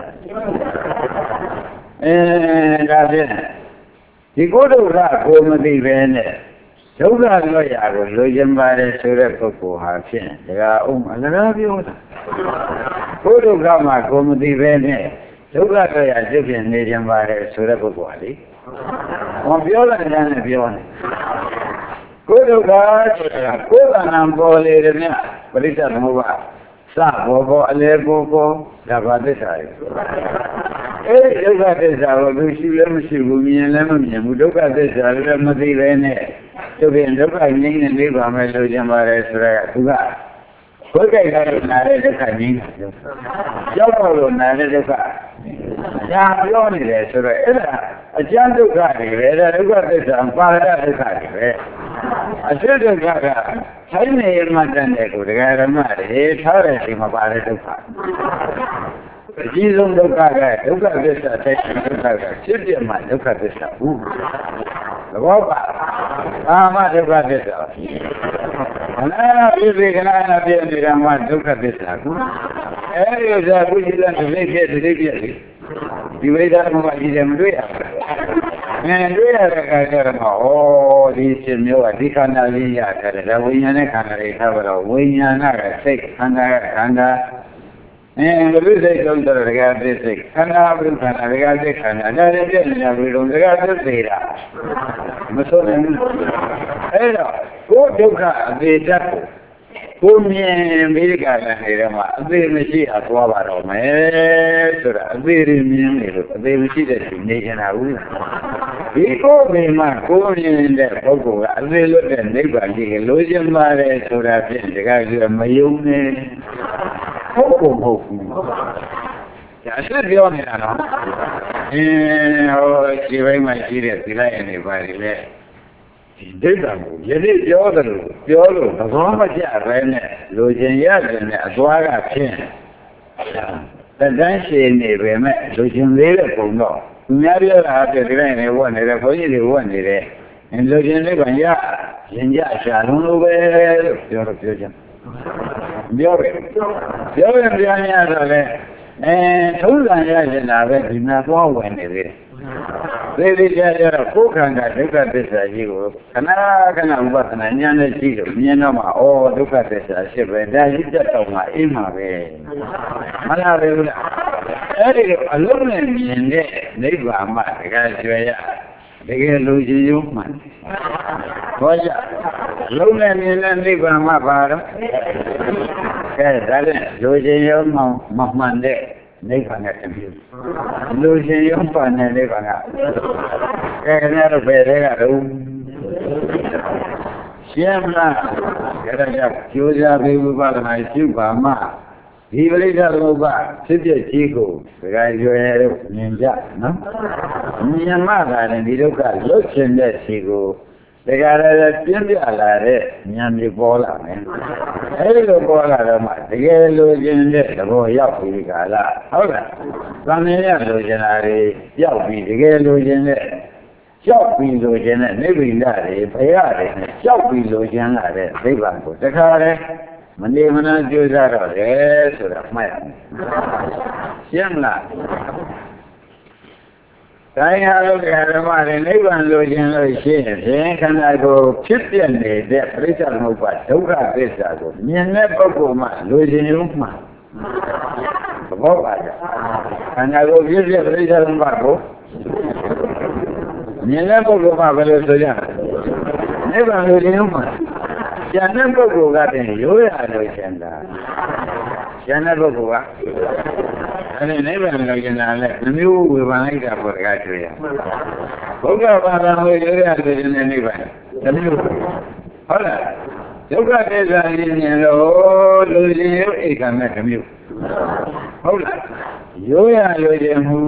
ဒါဖြင့်ဒီကိုယ်ဒုက္ခကိုမသိပဲနဲ့ဒုက္ခလို့ရကိုလိုချင်ပါတယ်ဆိုတဲ့ပုဂ္ဂိုလ်ဟာဖြင့်ဒါကအလကားပြောတာကိုယ်ဒုက္ခမှာကိုမသိပဲနဲ့ဒုက္ခတော့ရစိတ်ဖြင့်နေချင်ပါတယ်ဆိုတဲ့ပုဂ္ဂိုလ်ဟာလေမပြောလိုက်တဲ့နဲ့ပြောနေကိုယ်ဒုက္ခဆိုတာကိုယ်ကံပေါ်လေတယ်မြတ်ပရိစ္ဆေသမုပ္ပါစဘောအလေဘောဒါဘာသစ္စာလဲဒုက္ခသစ္စာကိုသူရှိလည်းမရှိဘူးမြင်လည်းမမြင်ဘူးဒုက္ခသစ္စာလည်းမသိပဲနဲ့သူပြင်ဒုက္ခငြိမ်းနေနေပါမယ်လို့ကျင်ပါတယ်ဆိုတော့သူကဘုရားကတော့နာတဲ့ဒုက္ခငြိမ်းတယ်ရောက်တော့လို့နာတဲ့ဒုက္ခညာပြောနေတယ်ဆိုတော့အဲ့ဒါအကျဉ်းဒုက္ခတွေပဲဒါဒုက္ခသစ္စာပါရဒုက္ခတွေပဲအစစ်ဒုက္ခကဆိုင်နေမှတန်တဲ့ကိုဒကာဓမ္မတွေထားတဲ့ဒီမှာပါတဲ့ဒုက္ခအကြီးဆုံးဒုက္ခကဒုက္ခသစ္စာတဲ့ဒုက္ခကဖြစ်ပြမှဒုက္ခသစ္စာဘူးသဘောပါအာမဒုက္ခသစ္စာအလားပြည့်စုံကနာပြည့်နေတာမှဒုက္ခသစ္စာဘူးအဲဒီဥစ္စာကုသလတိပြည့်တိပြည့်ဒီဝိဒါကကြီးတယ်မတွေ့ရဘူးတွေ့ရတဲ့အခါကျတော့ဒီရှင်မျိုးကဒီခန္ဓာလေးရခဲ့တယ်ဒါဝိညာဉ်နဲ့ခန္ဓာတွေထားတော့ဝိညာဏကစိတ်ခန္ဓာကခန္ဓာဘုစိတ်လုံးတော့ဒကာသစ္စိတ်ခန္ဓာဘုခန္ဓာဒကာသစ္ခန္ဓာဒါလည်းပြည့်နေတာဘယ်လိုဒကာသစ္စေတာမဆိုနိုင်ဘူးအဲ့တော့ကိုယ်ဒုက္ခအသေးတတ်ကိုမြင်ပြီးကြတယ်နေတော့မှအသေးမရှိအောင်သွားပါတော့မယ်ဆိုတာအသေးရင်းမြင်နေလို့အသေးမရှိတဲ့သူနေကြတာဘူးဒီကိုယ်မြင်မှကိုယ်မြင်တဲ့ပုဂ္ဂိုလ်ကအသေးလွတ်တဲ့နိဗ္ဗာန်ကြီးကိုလိုချင်ပါတယ်ဆိုတာဖြင့်ဒီကကြီးမယုံနဲ့ဟုတ်ကိုမဟုတ်ဘူးဒါအစ်ပြောနေတာနော်ဟိုဒီဘက်မှာရှိတဲ့ဒီလိုက်အနေပါလေဒိဋ္ဌာကိုယနေ့ပြောတယ်လို့ပြောလို့သဘောမကျပဲနဲ့လိုချင်ရတယ်နဲ့အသွားကဖြင့်တန်တန်းရှည်နေပဲမဲ့လိုချင်သေးတဲ့ပုံတော့သူများပြောတာတဲ့ဒီလိုက်နေဝတ်နေတယ်ခွန်ကြီးတွေဝတ်နေတယ်လိုချင်လေးကရင်ကြရှာလုံးလို့ပဲလို့ပြောတော့ပြောချင်ပြောရင်ပြန်ရတော့လေထုံးစံရနေတာပဲဒီမှာသွားဝင်နေသေးတယ်သေသေးချာချာတော့ကိုယ်ခန္ဓာဒုက္ခသစ္စာကြီးကိုခဏခဏဥပဒနာဉာဏ်နဲ့ကြည့်လို့မြင်တော့မှဩဒုက္ခသစ္စာရှိပဲဒါရှိတတ်တော့မှအိမ်မှာပဲမလားပဲဘူးလားအဲ့ဒီအလုံးနဲ့မြင်တဲ့နိဗ္ဗာန်မှာတကယ်ကျွဲရတကယ်လူကြီးရုံးမှန်ဘောကြလုံးနဲ့မြင်တဲ့နိဗ္ဗာန်မှာပါတော့ကဲဒါလည်းလူကြီးရုံးမမှန်တဲ့နိဗ္ဗာန်နဲ့တမျိုးလူရှင်ရုံးပါတဲ့နိဗ္ဗာန်ကကဲခင်ဗျားတို့ဘယ်ထဲကတော့ရှင်းမလားဒါကြောင့်ကျိုးစားပြီးဝိပဿနာရှုပါမှဒီပရိစ္ဆေသမုပ္ပါဖြစ်ဖြစ်ကြီးကိုဒကာရွယ်တို့မြင်ကြနော်မြင်မှသာလည်းဒီဒုက္ခလွတ်ရှင်တဲ့စီကိုဒကာလည်းပြင်းပြလာတဲ့ဉာဏ်မျိုးပေါ်လာမယ်အဲဒီလိုပေါ်လာတော့မှတကယ်လိုချင်တဲ့သဘောရောက်ပြီကလားဟုတ်လားသံဃာလိုချင်တာတွေရောက်ပြီတကယ်လိုချင်တဲ့ကြောက်ပြီးလိုချင်တဲ့နိဗ္ဗာန်တွေဘုရားတွေနဲ့ကြောက်ပြီးလိုချင်လာတဲ့နိဗ္ဗာန်ကိုတခါတည်းမနေမနာကြိုးစားတော့လေဆိုတာမှတ်ရမယ်ရှင်းမလားတိုင်းဟာလို့ဓမ္မတွေနိဗ္ဗာန်လိုချင်လို့ရှိရင်ခန္ဓာကိုယ်ဖြစ်ပြနေတဲ့ပြိဿသမုပ္ပါဒုက္ခသစ္စာကိုမြင်တဲ့ပုဂ္ဂိုလ်မှလိုချင်ရုံမှသဘောပါကြခန္ဓာကိုယ်ဖြစ်ပြပြိဿသမုပ္ပါကိုမြင်တဲ့ပုဂ္ဂိုလ်မှဘယ်လိုဆိုကြနိဗ္ဗာန်လိုချင်ရုံမှဉာဏ်တဲ့ပုဂ္ဂိုလ်ကတည်းရိုးရလို့ရှင်တာဉာဏ်တဲ့ပုဂ္ဂိုလ်ကအဲ့ဒီနိဗ္ဗာန်လိုချင်တာလဲမျိုးဝေဖန်လိုက်တာပေါ်တကားတွေ့ရဘုရားဘာသာကိုရိုးရလို့ရှင်တဲ့နိဗ္ဗာန်တမျိုးဟုတ်လားဒုက္ခသစ္စာရင်းမြင်လို့လူချင်းရုပ်အိက္ခမဲ့တမျိုးဟုတ်လားရိုးရလို့ရှင်မှု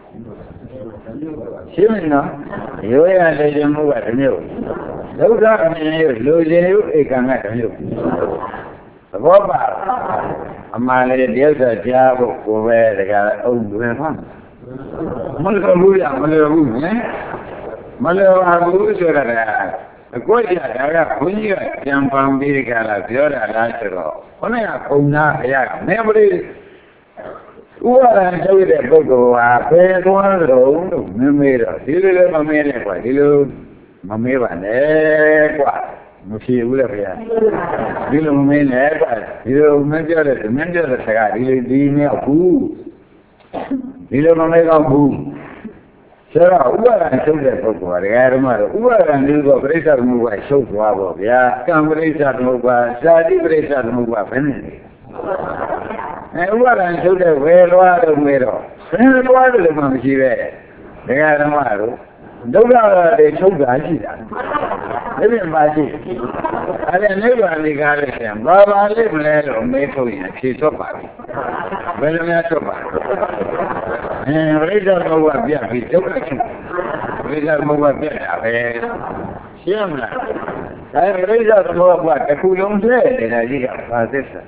ရှင်းမနော်ရိုးရလို့ရှင်မှုကတမျိုးဒုက္ခအမြင်ရုပ်လူချင်းရုပ်အိက္ခမဲ့တမျိုးသဘောပါအမှန်လည်းတယောက်တော့ကြားဖို့ကိုပဲတကအုံတွင်ဖမ်းမလွယ်ဘူးရမလွယ်ဘူးနဲ့မလွယ်ပါဘူးဆိုတာကအကွက်ရတာကဘုန်းကြီးကကြံပန်ပြီးကြလားပြောတာလားဆိုတော့ခொနကပုံနာအရာမင်းမလေးဥပါဒံထုတ်တဲ့ပုဂ္ဂိုလ်ဟာဘယ်သွားကြုံလို့မမေးတော့ဒီလိုလည်းမမေးနဲ့ကွာဒီလိုမမေးပါနဲ့ကွာမဖြစ်ဘူးလေခင်ဗျာဒီလိုမမင်းနဲ့ကွာဒီလိုမင်းပြောတဲ့မင်းပြောတဲ့စကားဒီလိုဒီမြောက်ဘူးဒီလိုမမေးတော့ဘူးဆိုတော့ဥပါဒံထုတ်တဲ့ပုဂ္ဂိုလ်ကဒကာဓမ္မတို့ဥပါဒံမျိုးကပြိဿသမုပ္ပါရှုပ်သွားပေါ့ဗျာကံပြိဿသမုပ္ပါဇာတိပြိဿသမုပ္ပါဘယ်နဲ့လဲဥပါဒံထုတ်တဲ့ဝယ်လွားလို့မေးတော့ဘယ်လွားလို့မှမရှိပဲဒကာဓမ္မတို့ဒုက္ခတွေထုတ်တာရှိတာနိဗ္ဗာန်ပါရှိအဲ့ဒါနိဗ္ဗာန်ဒီကားလို့ရှင်ဘာပါလိမ့်မလဲလို့မေးထုတ်ရင်ဖြေထွက်ပါပြီဘယ်လိုများထွက်ပါပရိစ္ဆေသမုပ္ပါပြပြီးဒုက္ခချုပ်ပရိစ္ဆေသမုပ္ပါပြတာပဲရှင်းမလားဒါပရိစ္ဆေသမုပ္ပါတစ်ခုလုံးတည်းနေတာကြီးကဘာသစ္စာ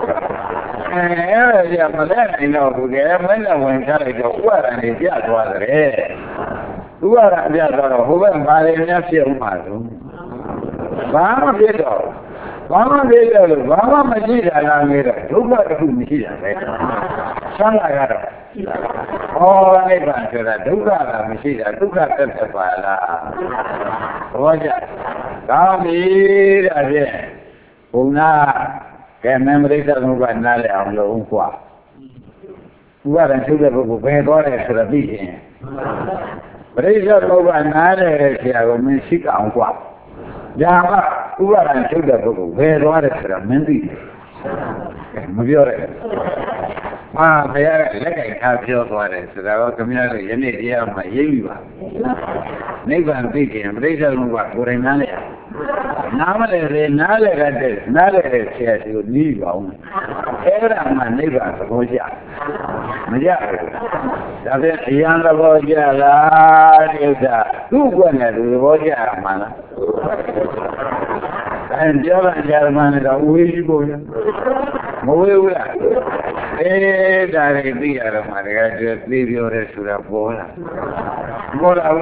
အဲ့ဒါမလဲနိုင်တော့ဘူးကဲမင်းလည်းဝင်ထားလိုက်တော့ဥပါဒံတွေပြသွားတယ်ဥပါဒံပြသွားတော့ဟိုဘက်ဘာတွေများဖြစ်အောင်ပါလို့ဘာမှဖြစ်တော့ဘာမှမပြောလို့ဘာမှမရှိတာလားမေးတော့ဒုက္ခတစ်ခုမရှိတာပဲဆန်းလာကတော့နိဗ္ဗာန်ဆိုတာဒုက္ခလားမရှိတာဒုက္ခသက်ပါလားဘောကြကောင်းပြီဒါဖြင့်ဘုံနာကဲမင်းပရိစ္ဆေသမုပ္ပါဒ်နားလည်အောင်လုပ်กว่าဥပါဒံထုတ်တဲ့ပုဂ္ဂိုလ်ဘယ်သွားတယ်ဆိုတော့သိရင်ပရိစ္ဆေသမုပ္ပါဒ်နားလည်တဲ့ဆရာကမင်းရှိအောင်กว่าညာကဥပါဒံထုတ်တဲ့ပုဂ္ဂိုလ်ဘယ်သွားတယ်ဆိုတော့မင်းသိတယ်မပြောရဘူးဘုရားလက်ကင်ထားပြောသွားတယ်ဆိုတော့ခင်ဗျားတို့ယနေ့တရားမှာရိပ်ပြီပါနိဗ္ဗာန်သိခြင်းပြိဿလုံးကကိုယ်တိုင်နားလဲနားမလဲလေနားလဲတဲ့နားလဲတဲ့ဆရာကြီးကိုနီးပါအောင်အဲ့ဒါမှနိဗ္ဗာန်သဘောကျမကြဘူးဒါဖြင့်အရန်သဘောကျလားဒီဥစ္စာသူ့ကွက်နဲ့သူသဘောကျမှာလားအဲပြောတာကြာမှန်းတော့ဝေးကြီးပုံရမဝေးဘူးလားဒါတွေသိရတော့မှတကယ်သိပြောရဲဆိုတာပေါ်လာဘူးလား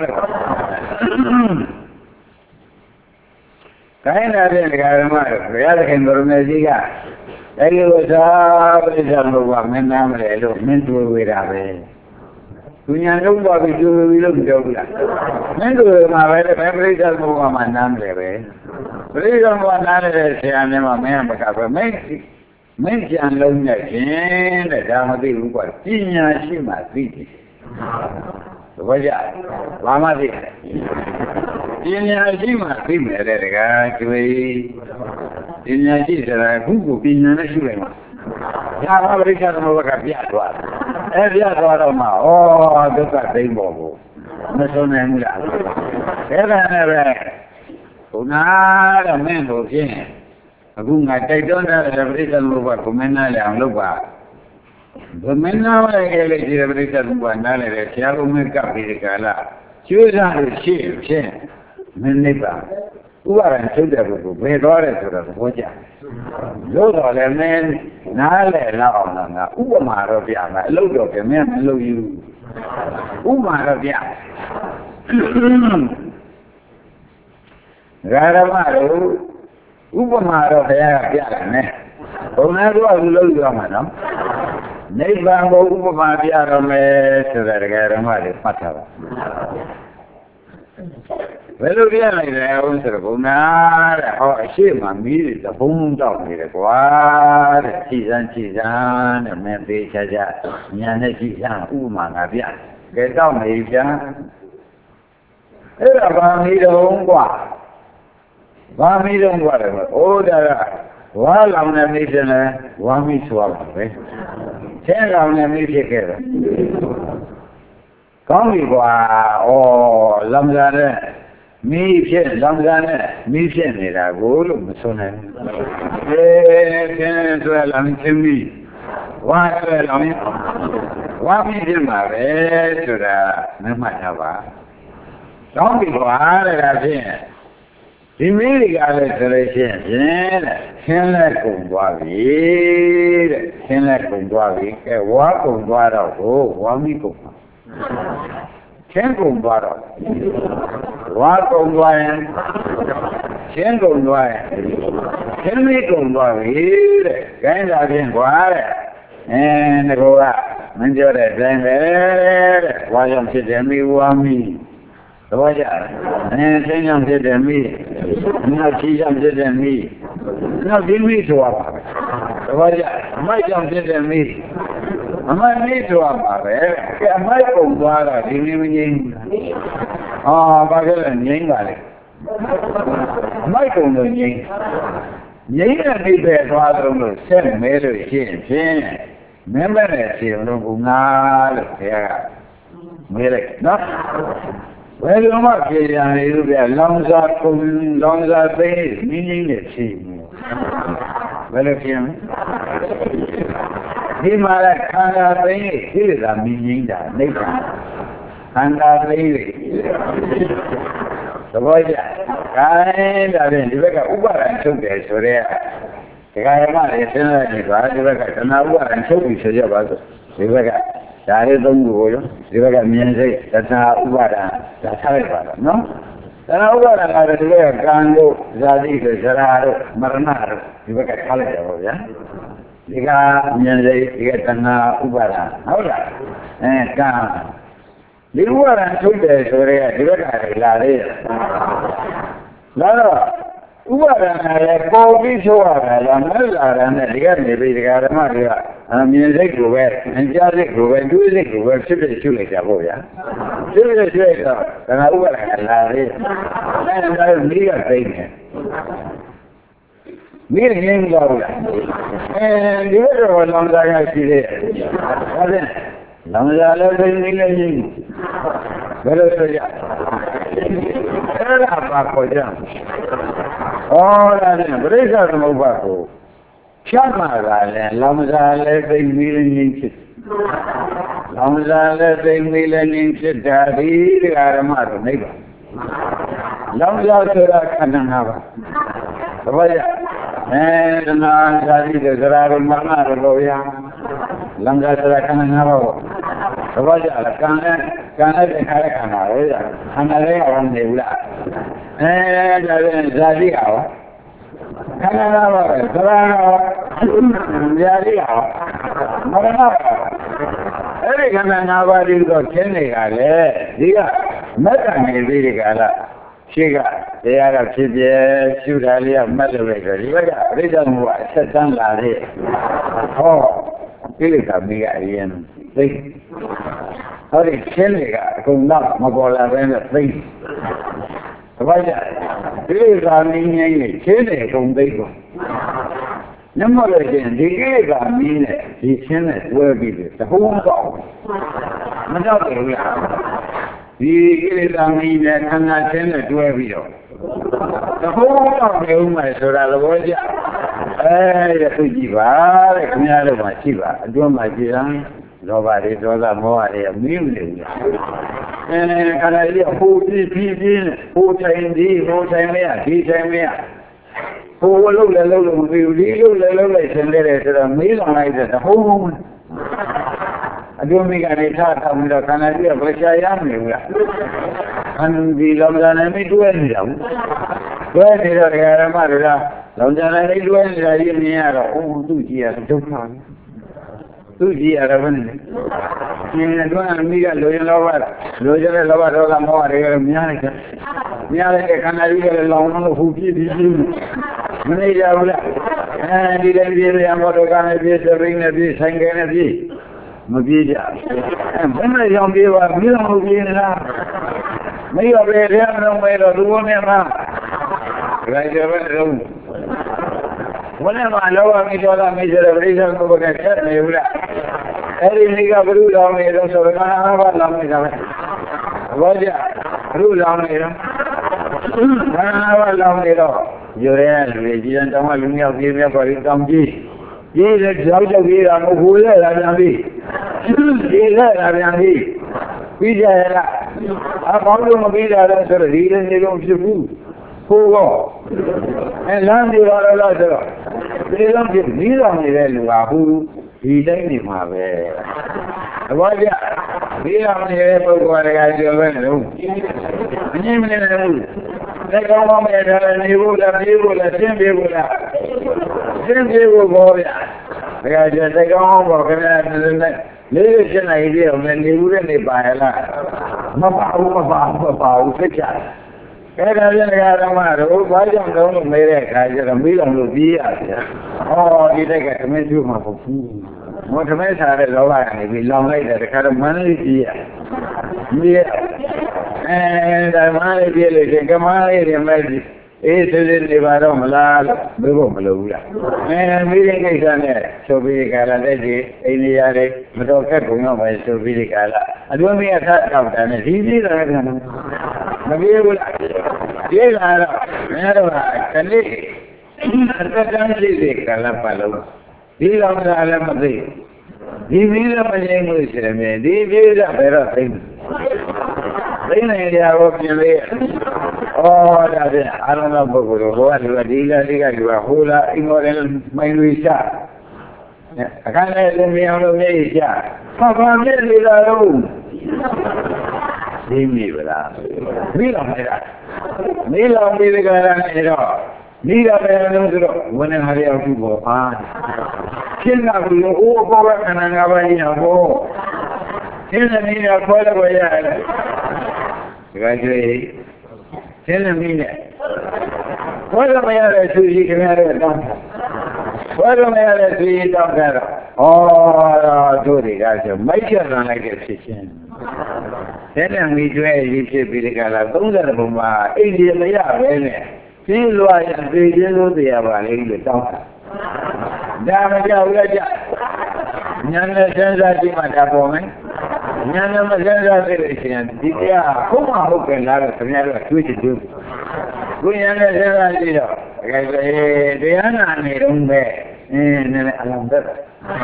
ခိုင်းလာတဲ့ဓမ္မတို့ဘုရားသခင်ဘုရားကြီးကအဲဒီလိုသာပြိဿလို့ကမင်းနာမလဲလို့မင်းတွေ့ဝေတာပဲသူညာလုံးပါပြီးတွေ့ဝေလို့ပြောဘူးလားမင်းတွေ့မှာပဲပြိဿလို့ကမှနားမလဲပဲပြိဿလို့ကနားလဲဆရာနဲ့မှမင်းကမကပဲမင်းကြံလုံးနဲ့ခြင်းတဲ့ဒါမသိဘူးကွာပညာရှိမှသိတယ်သဘောကျဘာမှသိတယ်ပညာရှိမှသိမယ်တဲ့တကားကျွေးပညာရှိဆိုတာခုကိုပညာနဲ့ရှုလိုက်မှာညာဘပရိစ္ဆေသမုပ္ပါဒ်ကပြသွားတယ်ပြသွားတော့မှဒုက္ခသိမ့်ပေါ်ကိုမဆုံးနိုင်ဘူးလားအဲ့ဒါနဲ့ပဲဘုရားတဲ့မင်းတို့ဖြင့်အခုငါတိုက်တွန်းတဲ့ပြိဿသမုပ္ပါဒ်ကိုမင်းနားလည်အောင်လုပ်ပါဘယ်မင်းနားလည်းကြည့်တဲ့ပြိဿသမုပ္ပါဒ်နားလည်တဲ့ဆရာကမင်းကပ်ပြီးဒီကလာကျိုးစားလို့ရှိဖြင့်မင်းနိဗ္ဗာန်ဥပါဒံထုတ်တဲ့ပုဂ္ဂိုလ်ဘယ်သွားတယ်ဆိုတော့သဘောကျလို့တော့လည်းမင်းနားလည်လောက်အောင်လားငါဥပမာတော့ပြမယ်အလုပ်တော့ပြမင်းမလုပ်ယူဥပမာတော့ပြဓမ္မတို့ဥပမာတော့ဘုရားကပြတယ်နဲ့ဘုံနဲ့တော့လူလို့ပြောမှာနော်နိဗ္ဗာန်ကိုဥပမာပြတော့မယ်ဆိုတဲ့ဓမ္မတွေမှတ်ထားပါဘယ်လိုပြလိုက်လဲဦးဆိုတော့ဘုံနာတဲ့အရှိမမီးတွေဘုံတောက်နေတယ်ကွာတဲ့ကြည်စမ်းတဲ့မင်းသေးချာညာနဲ့ကြည်စမ်းဥပမာငါပြကဲတောက်နေပြန်အဲ့ဒါဘာမီးတော့ကွာဘာမီးတော့ကွာတယ်ဒါကဝါလောင်တဲ့မီးစလဲဝါမီးဆိုရပါပဲဆင်းလောင်တဲ့မီးဖြစ်ခဲ့တယ်ကောင်းပြီကွာလမ်းစားတဲ့မီးဖြစ်လမ်းစားနဲ့မီးဖြစ်နေတာကိုလို့မဆိုနိုင်ဘူးဆင်းဆိုရလောင်ခြင်းမီးဝါရလောင်ဝါမီးဖြစ်မှာပဲဆိုတာမမှတ်ထားပါကောင်းပြီကွာတဲ့ဒါဖြင့်ဒီမင်းတွေကလည်းဆိုလို့ရှိရင်တဲ့ဆင်းလက်ကုန်သွားပြီတဲ့ဆင်းလက်ကုန်သွားပြီကဲဝါကုန်သွားတော့ဝါမိကုန်ပါဆင်းကုန်သွားတော့ဝါကုန်သွားရင်ဆင်းကုန်သွားရင်ဆင်းမိကုန်သွားပြီတဲ့ခိုင်းတာဖြင့်ကွာတဲ့ဒီကောကမင်းပြောတဲ့အတိုင်းပဲတဲ့ဝါကြောင့်ဖြစ်တယ်မိဝါမိသဘောကျဆင်းကြောင့်ဖြစ်တယ်မိနောက်ချီကြောင့်ဖြစ်တယ်မိနောက်ဒီမိဆိုရပါပဲသဘောကျအမိုက်ကြောင့်ဖြစ်တယ်မိအမိုက်မိဆိုရပါပဲအမိုက်ပုံသွားတာဒီမိမငြိမ်းဘာကြလဲငြိမ်းပါလေအမိုက်ပုံလို့ငြိမ်းတဲ့အိပ်ပဲသွားတော့လို့ဆက်မဲလို့ရှိရင်ဖြင့်မင်းမဲ့နဲ့ရှင်လို့ဘုငါလို့ခရကမဲလိုက်နော်ဘယ်လိုမှပြေရနေလို့ပြလောင်စာကုန်လောင်စာသိနင်းနေတယ်ရှိဘယ်လိုဖြစ်မလဲဒီမှာလည်းခန္ဓာသိရှိတာမြင်င်းတာနိဗ္ဗာန်ခန္ဓာသိသဘောကျခိုင်းဒါဖြင့်ဒီဘက်ကဥပါဒံထုတ်တယ်ဆိုတဲ့ဒီကရမလေးစဉ်းစားကြည့်ပါဒီဘက်ကတဏှာဥပါဒံထုတ်ပြီဆိုကြပါစို့ဒီဘက်ကဒါလေးသုံးခုကိုရောဒီဘက်ကမြင်စိတ်တဏှာဥပါဒံဒါထားလိုက်ပါတော့နော် Karena orang ada juga ganggu jadi keserar merenar juga kalau jauh ya. Jika menjadi jika tengah ubaran, orang kan di ubaran sudah sore juga ada lari. Lalu ubaran ada kopi suara, lalu ada dia lebih dekat mana menjadi kuber, menjadi kuber, dua kuber sudah jauh ya. Sudah itu karena ubaran lari. Lalu dia kayaknya. Mira yang jauh. Dia orang orang sini. Ada, lama lalu ni. Baru saja. Ada apa kau jam? Orang ni berita semua baku. Siapa ada? Lama lalu ni. Lama lalu ni dari ramai ni. Lama lalu kerana apa? Sebab Nah, jadi sekarang mana kalau yang langgar serahkan apa? Sebab karena dekat karena orang dewa. Jadi apa? Karena apa? Sekarang jadi apa? Mana? Karena apa itu kene kale? Dia macam ni dia kala. Siapa dia ada sibuk sudah lihat macam itu. Dia ada muat sedang lari. Oh, pilih kami yang baik. Hari ini kau nak magolah rendah baik. Sebab pilih kami ini sini kau baik. Namun lagi jika kami ini di sini dua bilik, tahun kau macam tu ya. Di kami ni kena cina dua video. Tahu tak umai surat lewat. Ya tu jiwa, kami ada macam jiwa. Dua macam dua hari dua hari mim ni. Kerana dia putih indi, putih mea. Lalu sendiri sudah milang itu tahu. Aduh mereka ni tak tahu kerana dia percaya mereka. Kan di Ramadan ini dua ni jauh. Dua ni dah ramai dah. Ramadan ini dua ni dah ini ada. Oh tu dia tu kan. Tu dia ada mana? Ini dua ni mereka lojan lawar orang mau ada mian kan. Mian kerana dia lawan hukum di sini. Mana jauh lah. Di dalam dia yang orang dia sering dia sangkan dia. Mabija. Mana yang dia bilang begini lah. Mereka berdiam dalam mereka dua memang. Kerja berdiam. Mana malu itu orang mencari berikan keberkatan mereka. Hari mereka berulang mereka sebenarnya apa lama mereka. Wajah berulang mereka. Mana apa lama mereka. Jualan rejian tamal dunia firman perikam ji. Ini jauh-jauh dia mukul lah nabi. Dia lah nabi. Bija lah. Apa orang bija lah sir. Dia ni orang siapa? Kau. Lain dia orang lah sir. Dia orang ni dah luar. Dia ni mabe. Wajah. Dia orang ni pergi ke dia orang. Ini mana? Mereka orang yang ni bukan, Sendiri boleh. Mereka jadi orang kena lepas ni dia orang ni bukan ni bahayalah. Mabau kerja. Kerana dia negara mana, banyak orang mereka kerja bilang lu dia. Oh, dia kata macam mana pun. Macam mana cara lawan ni bilang lagi kerana mana dia. Dia. Dari mana dia lagi, ke mana dia lagi. Itu dia baru melal, belum melulu. Mungkin kisahnya, sobi kala tadi ini ada mereka punya macam sobi kala. Aduh mereka tak tahu ni, sini dah kan. Nabi pula, dia kala, mereka kali, mereka jangan sini kala palu. Dia orang alam mati. Dia bila macam Muslim, dia bila berat ini. Ini dia orang ni. Oh, ada anak berguru, ada tiga hula, ingin main Isya. Akan ada yang Isya. Apa dia lalu? me, Mila, Mila, when I have people, Kina, who go and I go. Kina, Mina, quite away. Graduate. Kina, Mina. What am I at to you can have it done? What am I at to you done better? Oh, do it, guys. Make it like a kitchen. Then we do a little bit of a Buma, Indian, feel like a video they have a little doctor. Damn, Yana sends out the Matapoman. Yana sends out the relation. Yeah, come on, who can have a scenario to do? Guyana sends out the Diana made on there in Alambra.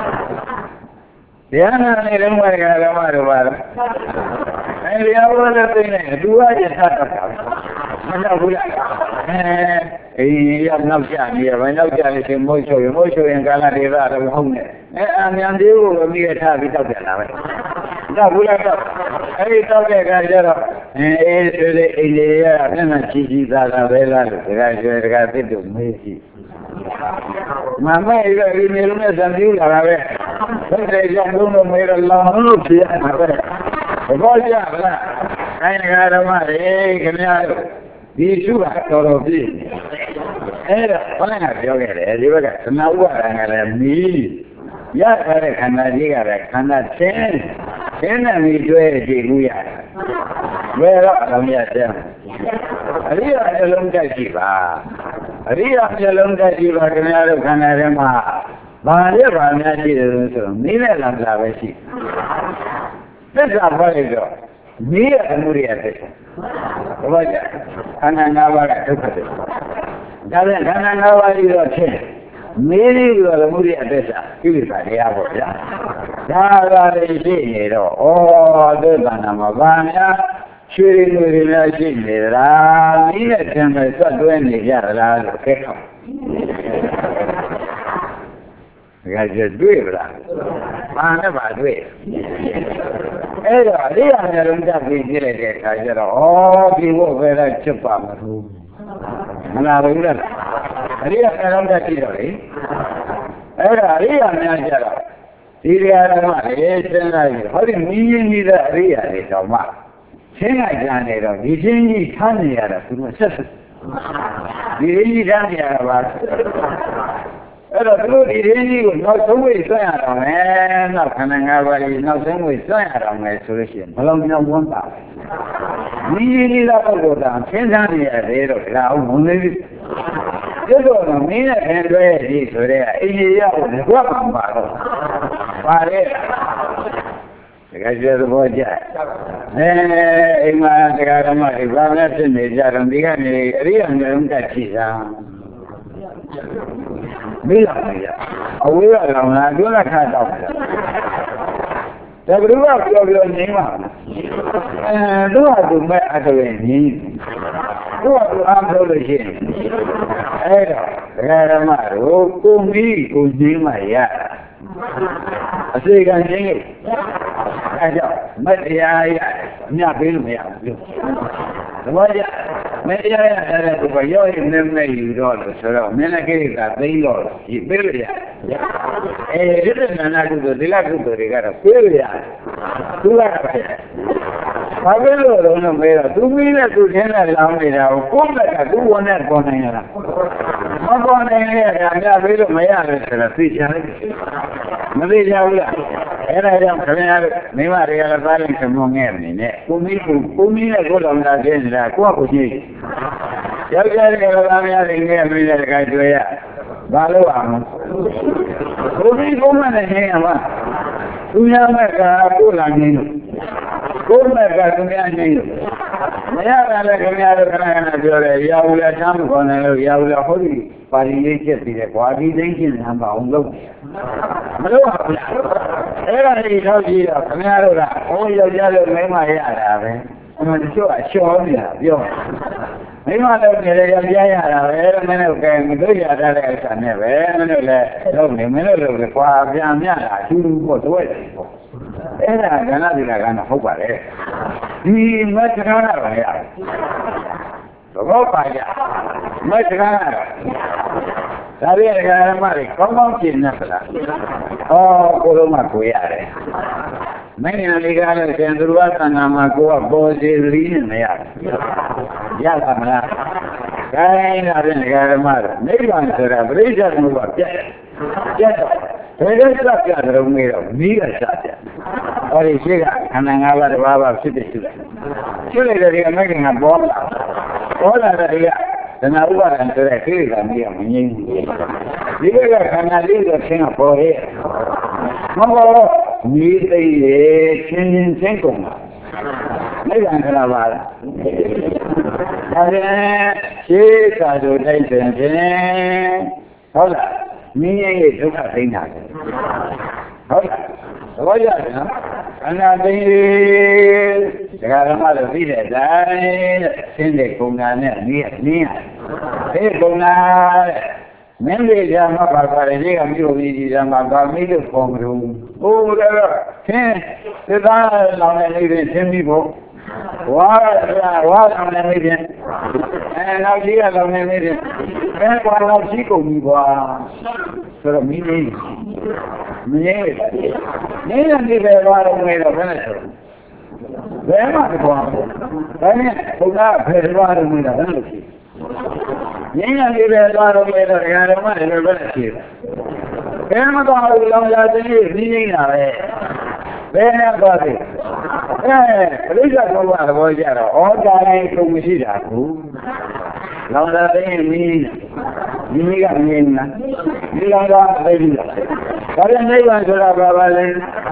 Diana made on my Galamara. And the other thing, do I just have a cup? You have no chance here, I know that is in Mocho and Galarira of home. And they will be a happy dog. Now, we have a dog and the cheese that are very to me. Mamma is a remaining and you are aware. But they don't made a long look here. I got a money. These two are sort of this. And I feel it. You got now what I had me. Yes, I cannot change. Then we do it. Where are you? I realize a long time. I realize a long time. Canada. Baya Bana, Nina Lavasi. That's a very good. Me and Muria. Kananawa took it. Kananawa is a change. Maybe you are a Muria Dessa. You will buy the Avoya. Dara is it. Oh, the Banamavana. Shooting with the Nina can start doing the Yara. I just do it. I never do it. They are not related. I said, oh, people were a chip on the room. And I will let it. I don't get it. How do you mean me the reality of my? Saying I can't eat of it. He can't eat of it. The really can't eat of it. Really, not always man, not coming out, nothing with my solution. Along no one path. We love to go down, 10 years only. You don't mean it and ready to there. It's welcome, I just avoid that. In my Garama, if I'm not in the Jaran, the Mila, a will I do not have that. The river of your name, and do I do my other name? Do I do absolutely? Ramaro, who me, who name my yard. I say, I think it. I don't, but I not build me up. What? Maybe I had to buy your name, you don't, so many cases that they lost. You build it. A little and I do the laboratory, got a failure. 2 hours. I will know where 2 minutes to 10 around it. I'll come back at 2 1 at 1. I'm going here, and I will my other feature. Malaysia, and I don't come out. Never real balance among them. Who me a good on that end, like what was he? You're getting a guy to ya. Balo, who be woman and hang on. Who now make a cool on you? Go back to me and you. Maya, Yahula Tamkon and Yahula Holy, but he just did a quality thinking and I'm looking. Everybody knows you are coming out of that. Only the other way my hair. I'm sure you. I don't know if you're a minute can do that. I never let the choir be on that. I do what the way. အဲ့ဒါကဏ္ဍဒီကကတော့ဟုတ်ပါလေဒီမတ်ကဏ္ဍပါရဘောပါကြမတ်ကဏ္ဍဒါပြည့်ကဓမ္မတွေကောင်းကောင်းကျင့်နေသလားကိုယ်လုံးမကိုရတယ်မင်းညာလေးကားလို့ရှင်သူတော်သံဃာမှာကိုကပေါ်စီသီးနဲ့မရရတာမလားခိုင်းတာပြင်ဓမ္မတွေနိဗ္ဗာန်ဆိုတာပြိဿသမုပ္ပါပြတ်တော့ဘယ်လိုစပြတယ်မေးတော့မိကစပြဟောဒီရှိကခန္ဓာ၅ပါးတစ်ပါးပါဖြစ်ဖြစ်ရှိလိုက်တယ်ဒီအမိုက်ကပေါ်လာတယ်သနာဥပါဒံဆိုတဲ့ခိရိကမိကမငြိမ်းဘူးဒီကခန္ဓာလေးကိုသင်ကပေါ်ရဲ့မဟုတ်မိသိရဲ့ချင်းချင်းကုန်ပါနိဗ္ဗာန်ကလာပါလားဒါပြန်ရှေးကာတို့တိုက်ပြန်ဟုတ်လားမင်းရဲ့ဒုက္ခသိနေတာဟုတ်လားသဘောကျတယ်နော်ခန္ဓာသိဒကာဓမ္မတို့သိတဲ့အတိုင်းဆင်းတဲ့ကုဏ္ဏနဲ့နင်းဒီကုဏ္ဏမင်းလေးကမှပါပါတယ်ဒီကမြို့ကြီးကြီးကမှပါမိလို့ပေါ်မလို့ဟိုတော့ဆင်းသစ္စာလောင်တဲ့နေရင်ဆင်းပြီးဖို့ဝါလောင်နေနေပြန်နောက်ကြီးကလောင်နေနေပြန်ကွာလောက်ရှိကုန်ပြီကွာဆိုတော့မင်းလေးနေနေပဲသွားတော့နေတော့ဘယ်နဲ့ဆိုဘယ်မှာကွာဒါနဲ့ဘုရားဖယ်သွားတော့နေတာဘယ်လိုရှိငင်းရလေးပဲသွားတော့နေတော့ဓမ္မတွေဘယ်နဲ့ရှိဘယ်မှာသွားလို့လောင်ရတဲ့နေနေတာပဲဘယ်နဲ့သွားပြီပြိဿဘုရားသဘောကျတော့ဩတာတိုင်းကုန်မရှိတာဘူးလောင်တာသိရင်မိကမြင်လားဒီလောင်တာသိပြီလားဒါပြန်နိဗ္ဗာန်ဆိုတာဘာပါလဲ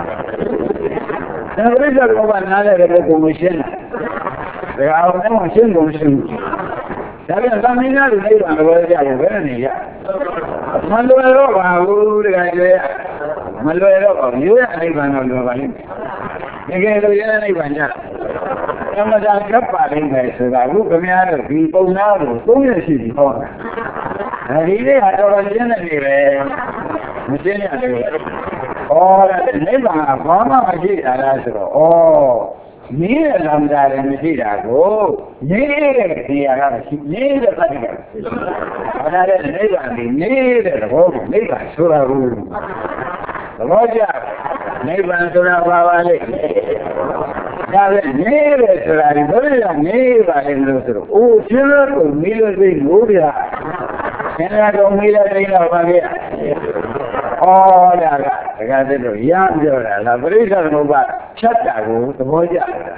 ဒါပြိဿဘုရားနားတဲ့ကုန်မရှိတာဒါအောင်တော့ရှင်းကုန်ရှင်းဒါပြန်သမင်းသားလူနိဗ္ဗာန်သဘောကျရင်ဘယ်နဲ့ရမလွယ်တော့ပါဘူးတကယ်ကြွယ်မလွယ်တော့ပါဘူးရိုးရနိဗ္ဗာန်တော့လွယ်ပါလိမ့်မယ်တကယ်လို့ရနိဗ္ဗာန်ကြသမ္မာကပ်ပါလိမ့်မယ်ဆိုတာခုခင်ဗျားတို့ဒီပုံနာကို3ရက်ရှိပြီဟောတာဒီလေးဟာတော်တော်ရှင်းနေပဲမရှင်းရဘူးဩနိဗ္ဗာန်ကဘာမှမရှိတာလားဆိုတော့မင်းရဲ့လမ်းကြားလည်းမရှိတာကိုနေတဲ့နေရာကမရှိနေတဲ့ပတ်ကဘာသာတဲ့နိဗ္ဗာန်ဒီနေတဲ့သဘောကိုနိဗ္ဗာန်ဆိုတာကိုသဘောကျနိဗ္ဗာန်ဆိုတာဘာပါလဲဒါပဲနေတဲ့ဆိုတာဒီဘယ်လိုနေပါလဲလို့ဆိုတော့အိုးရှင်းလို့မီးလို့သိလို့ဗျာဆင်းရဲတော့မီးလို့သိတော့ပါဗျာဒါကတခါတည်းတော့ရပြောတာလားပရိစ္ဆေသမုပ္ပါဖြတ်တာကိုသဘောကျတာ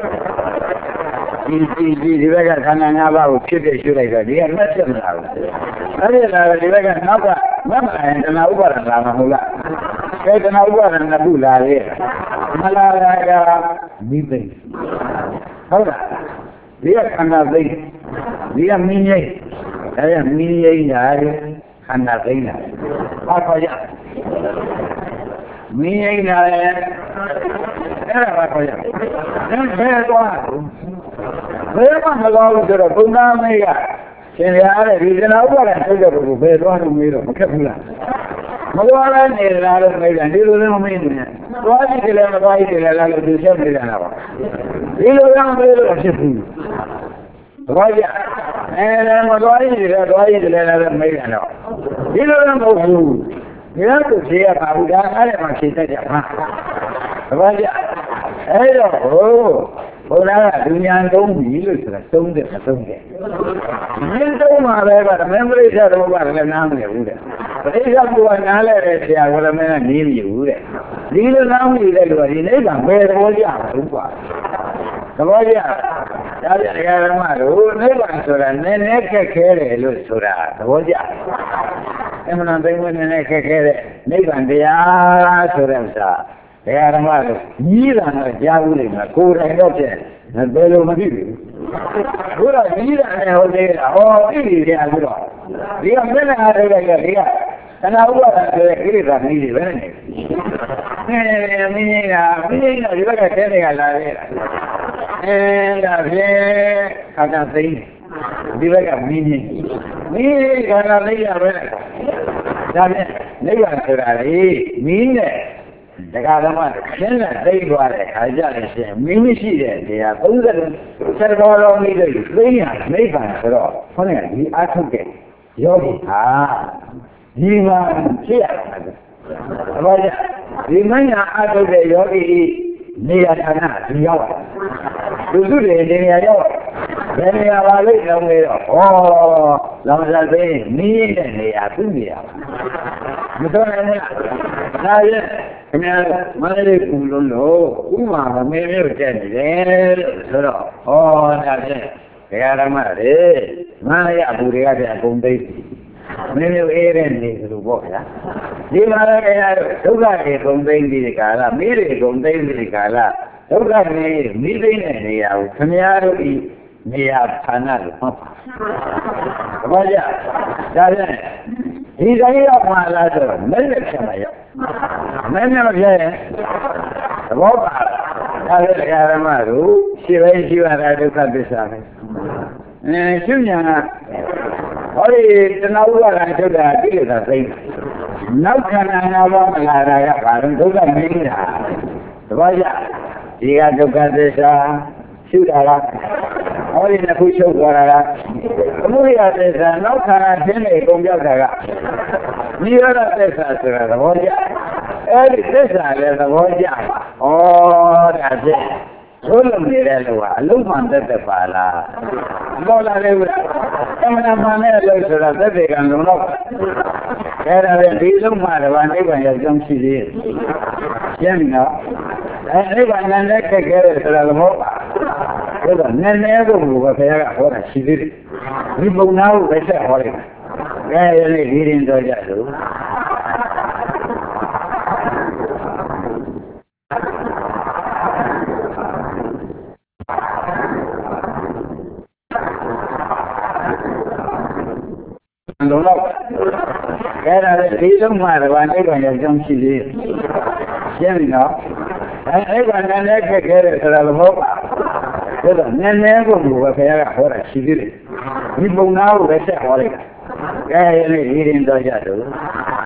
ဒီဘက်ကခန္ဓာ၅ပါးကိုဖြစ်ဖြစ်ရှုလိုက်တော့ဒီကမက်ချက်မလားဘူးအဲ့ဒီလားဒီဘက်ကနောက်ကမက်မလာရင်တဏှာဥပါဒံလာမှာမဟုတ်လားအဲတဏှာဥပါဒံနှစ်ခုလာရဲ့မလာတာကမိသိဟုတ်လားဒီကခန္ဓာသိဒီကမင်းကြီးအဲ့ဒါမင်းကြီးညာခန္ဓာသိနေတာဘာခေါ်ကြမင်းရိနာရဲ့အဲ့ဒါဘာခေါ်ကြဘယ်သွားဘယ်မှမကောင်းဘူးဆိုတော့ဘုံသားမေးကရှင်ရတဲ့ဒီကနာဥပါဒံထုတ်တဲ့ပုဂ္ဂိုလ်ဘယ်သွားလို့မေးတော့မခက်ဘူးလားမသွားလဲနေလားလို့မေးတယ်ဒီလိုလည်းမမေးဘူးနဲ့သွားကြည့်တယ်လည်းမသွားကြည့်တယ်လည်းသူချက်နေတာပါဒီလိုလည်းမမေးလို့ဖြစ်ဘူးသွားကြမသွားကြည့်တယ်သွားကြည့်တယ်လည်းမေးတယ်တော့ဒီလိုလည်းမဟုတ်ဘူးဒီလိုကိုဖြေရပါဘူးဒါအဲ့ဒါမှဖြေတတ်ကြပါဘာကြအဲ့တော့ဘုရားကဒုညာသုံးပြီလို့ဆိုတာသုံးတယ်မသုံးတယ်မင်းသုံးမှာပဲကမင်းပရိစ္ဆေသမုပ္ပါဒ်လည်းနားမလည်ဘူးတဲ့ပရိစ္ဆေဘုရားနားလဲတဲ့ဆရာကလည်းမင်းကနေပြီဘူးတဲ့ဒီလိုနားမလည်တဲ့လူကဒီနိဗ္ဗာန်ဘယ်သဘောကျမှာလို့ကွာသဘောကျဒါပြတရားဓမ္မတို့နိဗ္ဗာန်ဆိုတာနည်းနည်းခက်ခဲတယ်လို့ဆိုတာသဘောကျအမှန်တိုင်းဝင်နေခက်ခဲတဲ့နိဗ္ဗာန်တရားဆိုတဲ့ဥစ္စာတရားဓမ္မတို့ကြီးတာတော့ကြားဘူးလေငါကိုယ်တိုင်တော့ပြည့်ဘယ်လိုမသိဘူးဘုရားကြီးတာလည်းဟုတ်သေးတာဟောသိပြီကြာပြီးတော့ဒီကမျက်နှာထုတ်လိုက်တော့ဒီကသနာဥပါဒဆိုတဲ့ကိလေသာနည်းတွေပဲနေမင်းကြီးကဒီဘက်ကတဲတွေကလာခဲ့တာဒါဖြင့်ခန္ဓာသိဒီဘက်ကမင်းကြီးခန္ဓာသိရပဲဒါဖြင့်နိဗ္ဗာန်ဆိုတာလေမင်းနဲ့ The Kalama, China, they were a Kajan, Mimishi, they are all the Servo leaders, Mayban, Funny, he advocate. Yogi, Jiva, Chia. Remain out of the Yogi, Niatana, Yoga. To do it in a Yoga. Then we are late on it. Oh, Lamazabe, me and the Atunia. Now, Mother Kululo, Uma, maybe ten, oh, that's it. They are married. Maya Buria, Bombay. Many Aaron is to walk. Dimara, Suga, Bombay, the Kala, Miri, Bombay, the Kala. Suga, Miri, and the Outaniaro, Mia Panal. Vaja, doesn't he's a year of my ladder, many of them. Walk Karamaru, she raised you and I look at this. Junior, only the Nawa and to the thing. Now can I have a ladder and do the Mina? Vaja, he had to cut this, shoot only in the push of Guarara. Muria says, no can I send a Gombiaga. Near the Voja. Every Tessa, there's a Voja. Oh, that's it. Solum Direlua, Luman de Pala. Lola Reva, Emana looks at the big and Lunoka. There are a reason why I have come to this. Yamina, and if I can let the girl to the Moka. Never move a pair for a civil. We move now, they say, what? Where are you reading the Yadu? There are a reason why I have come to this. Yamina, and if I can let the girl to the Moka. Never move a pair for a civil. We move now, they say, what? Where are you reading the Yadu?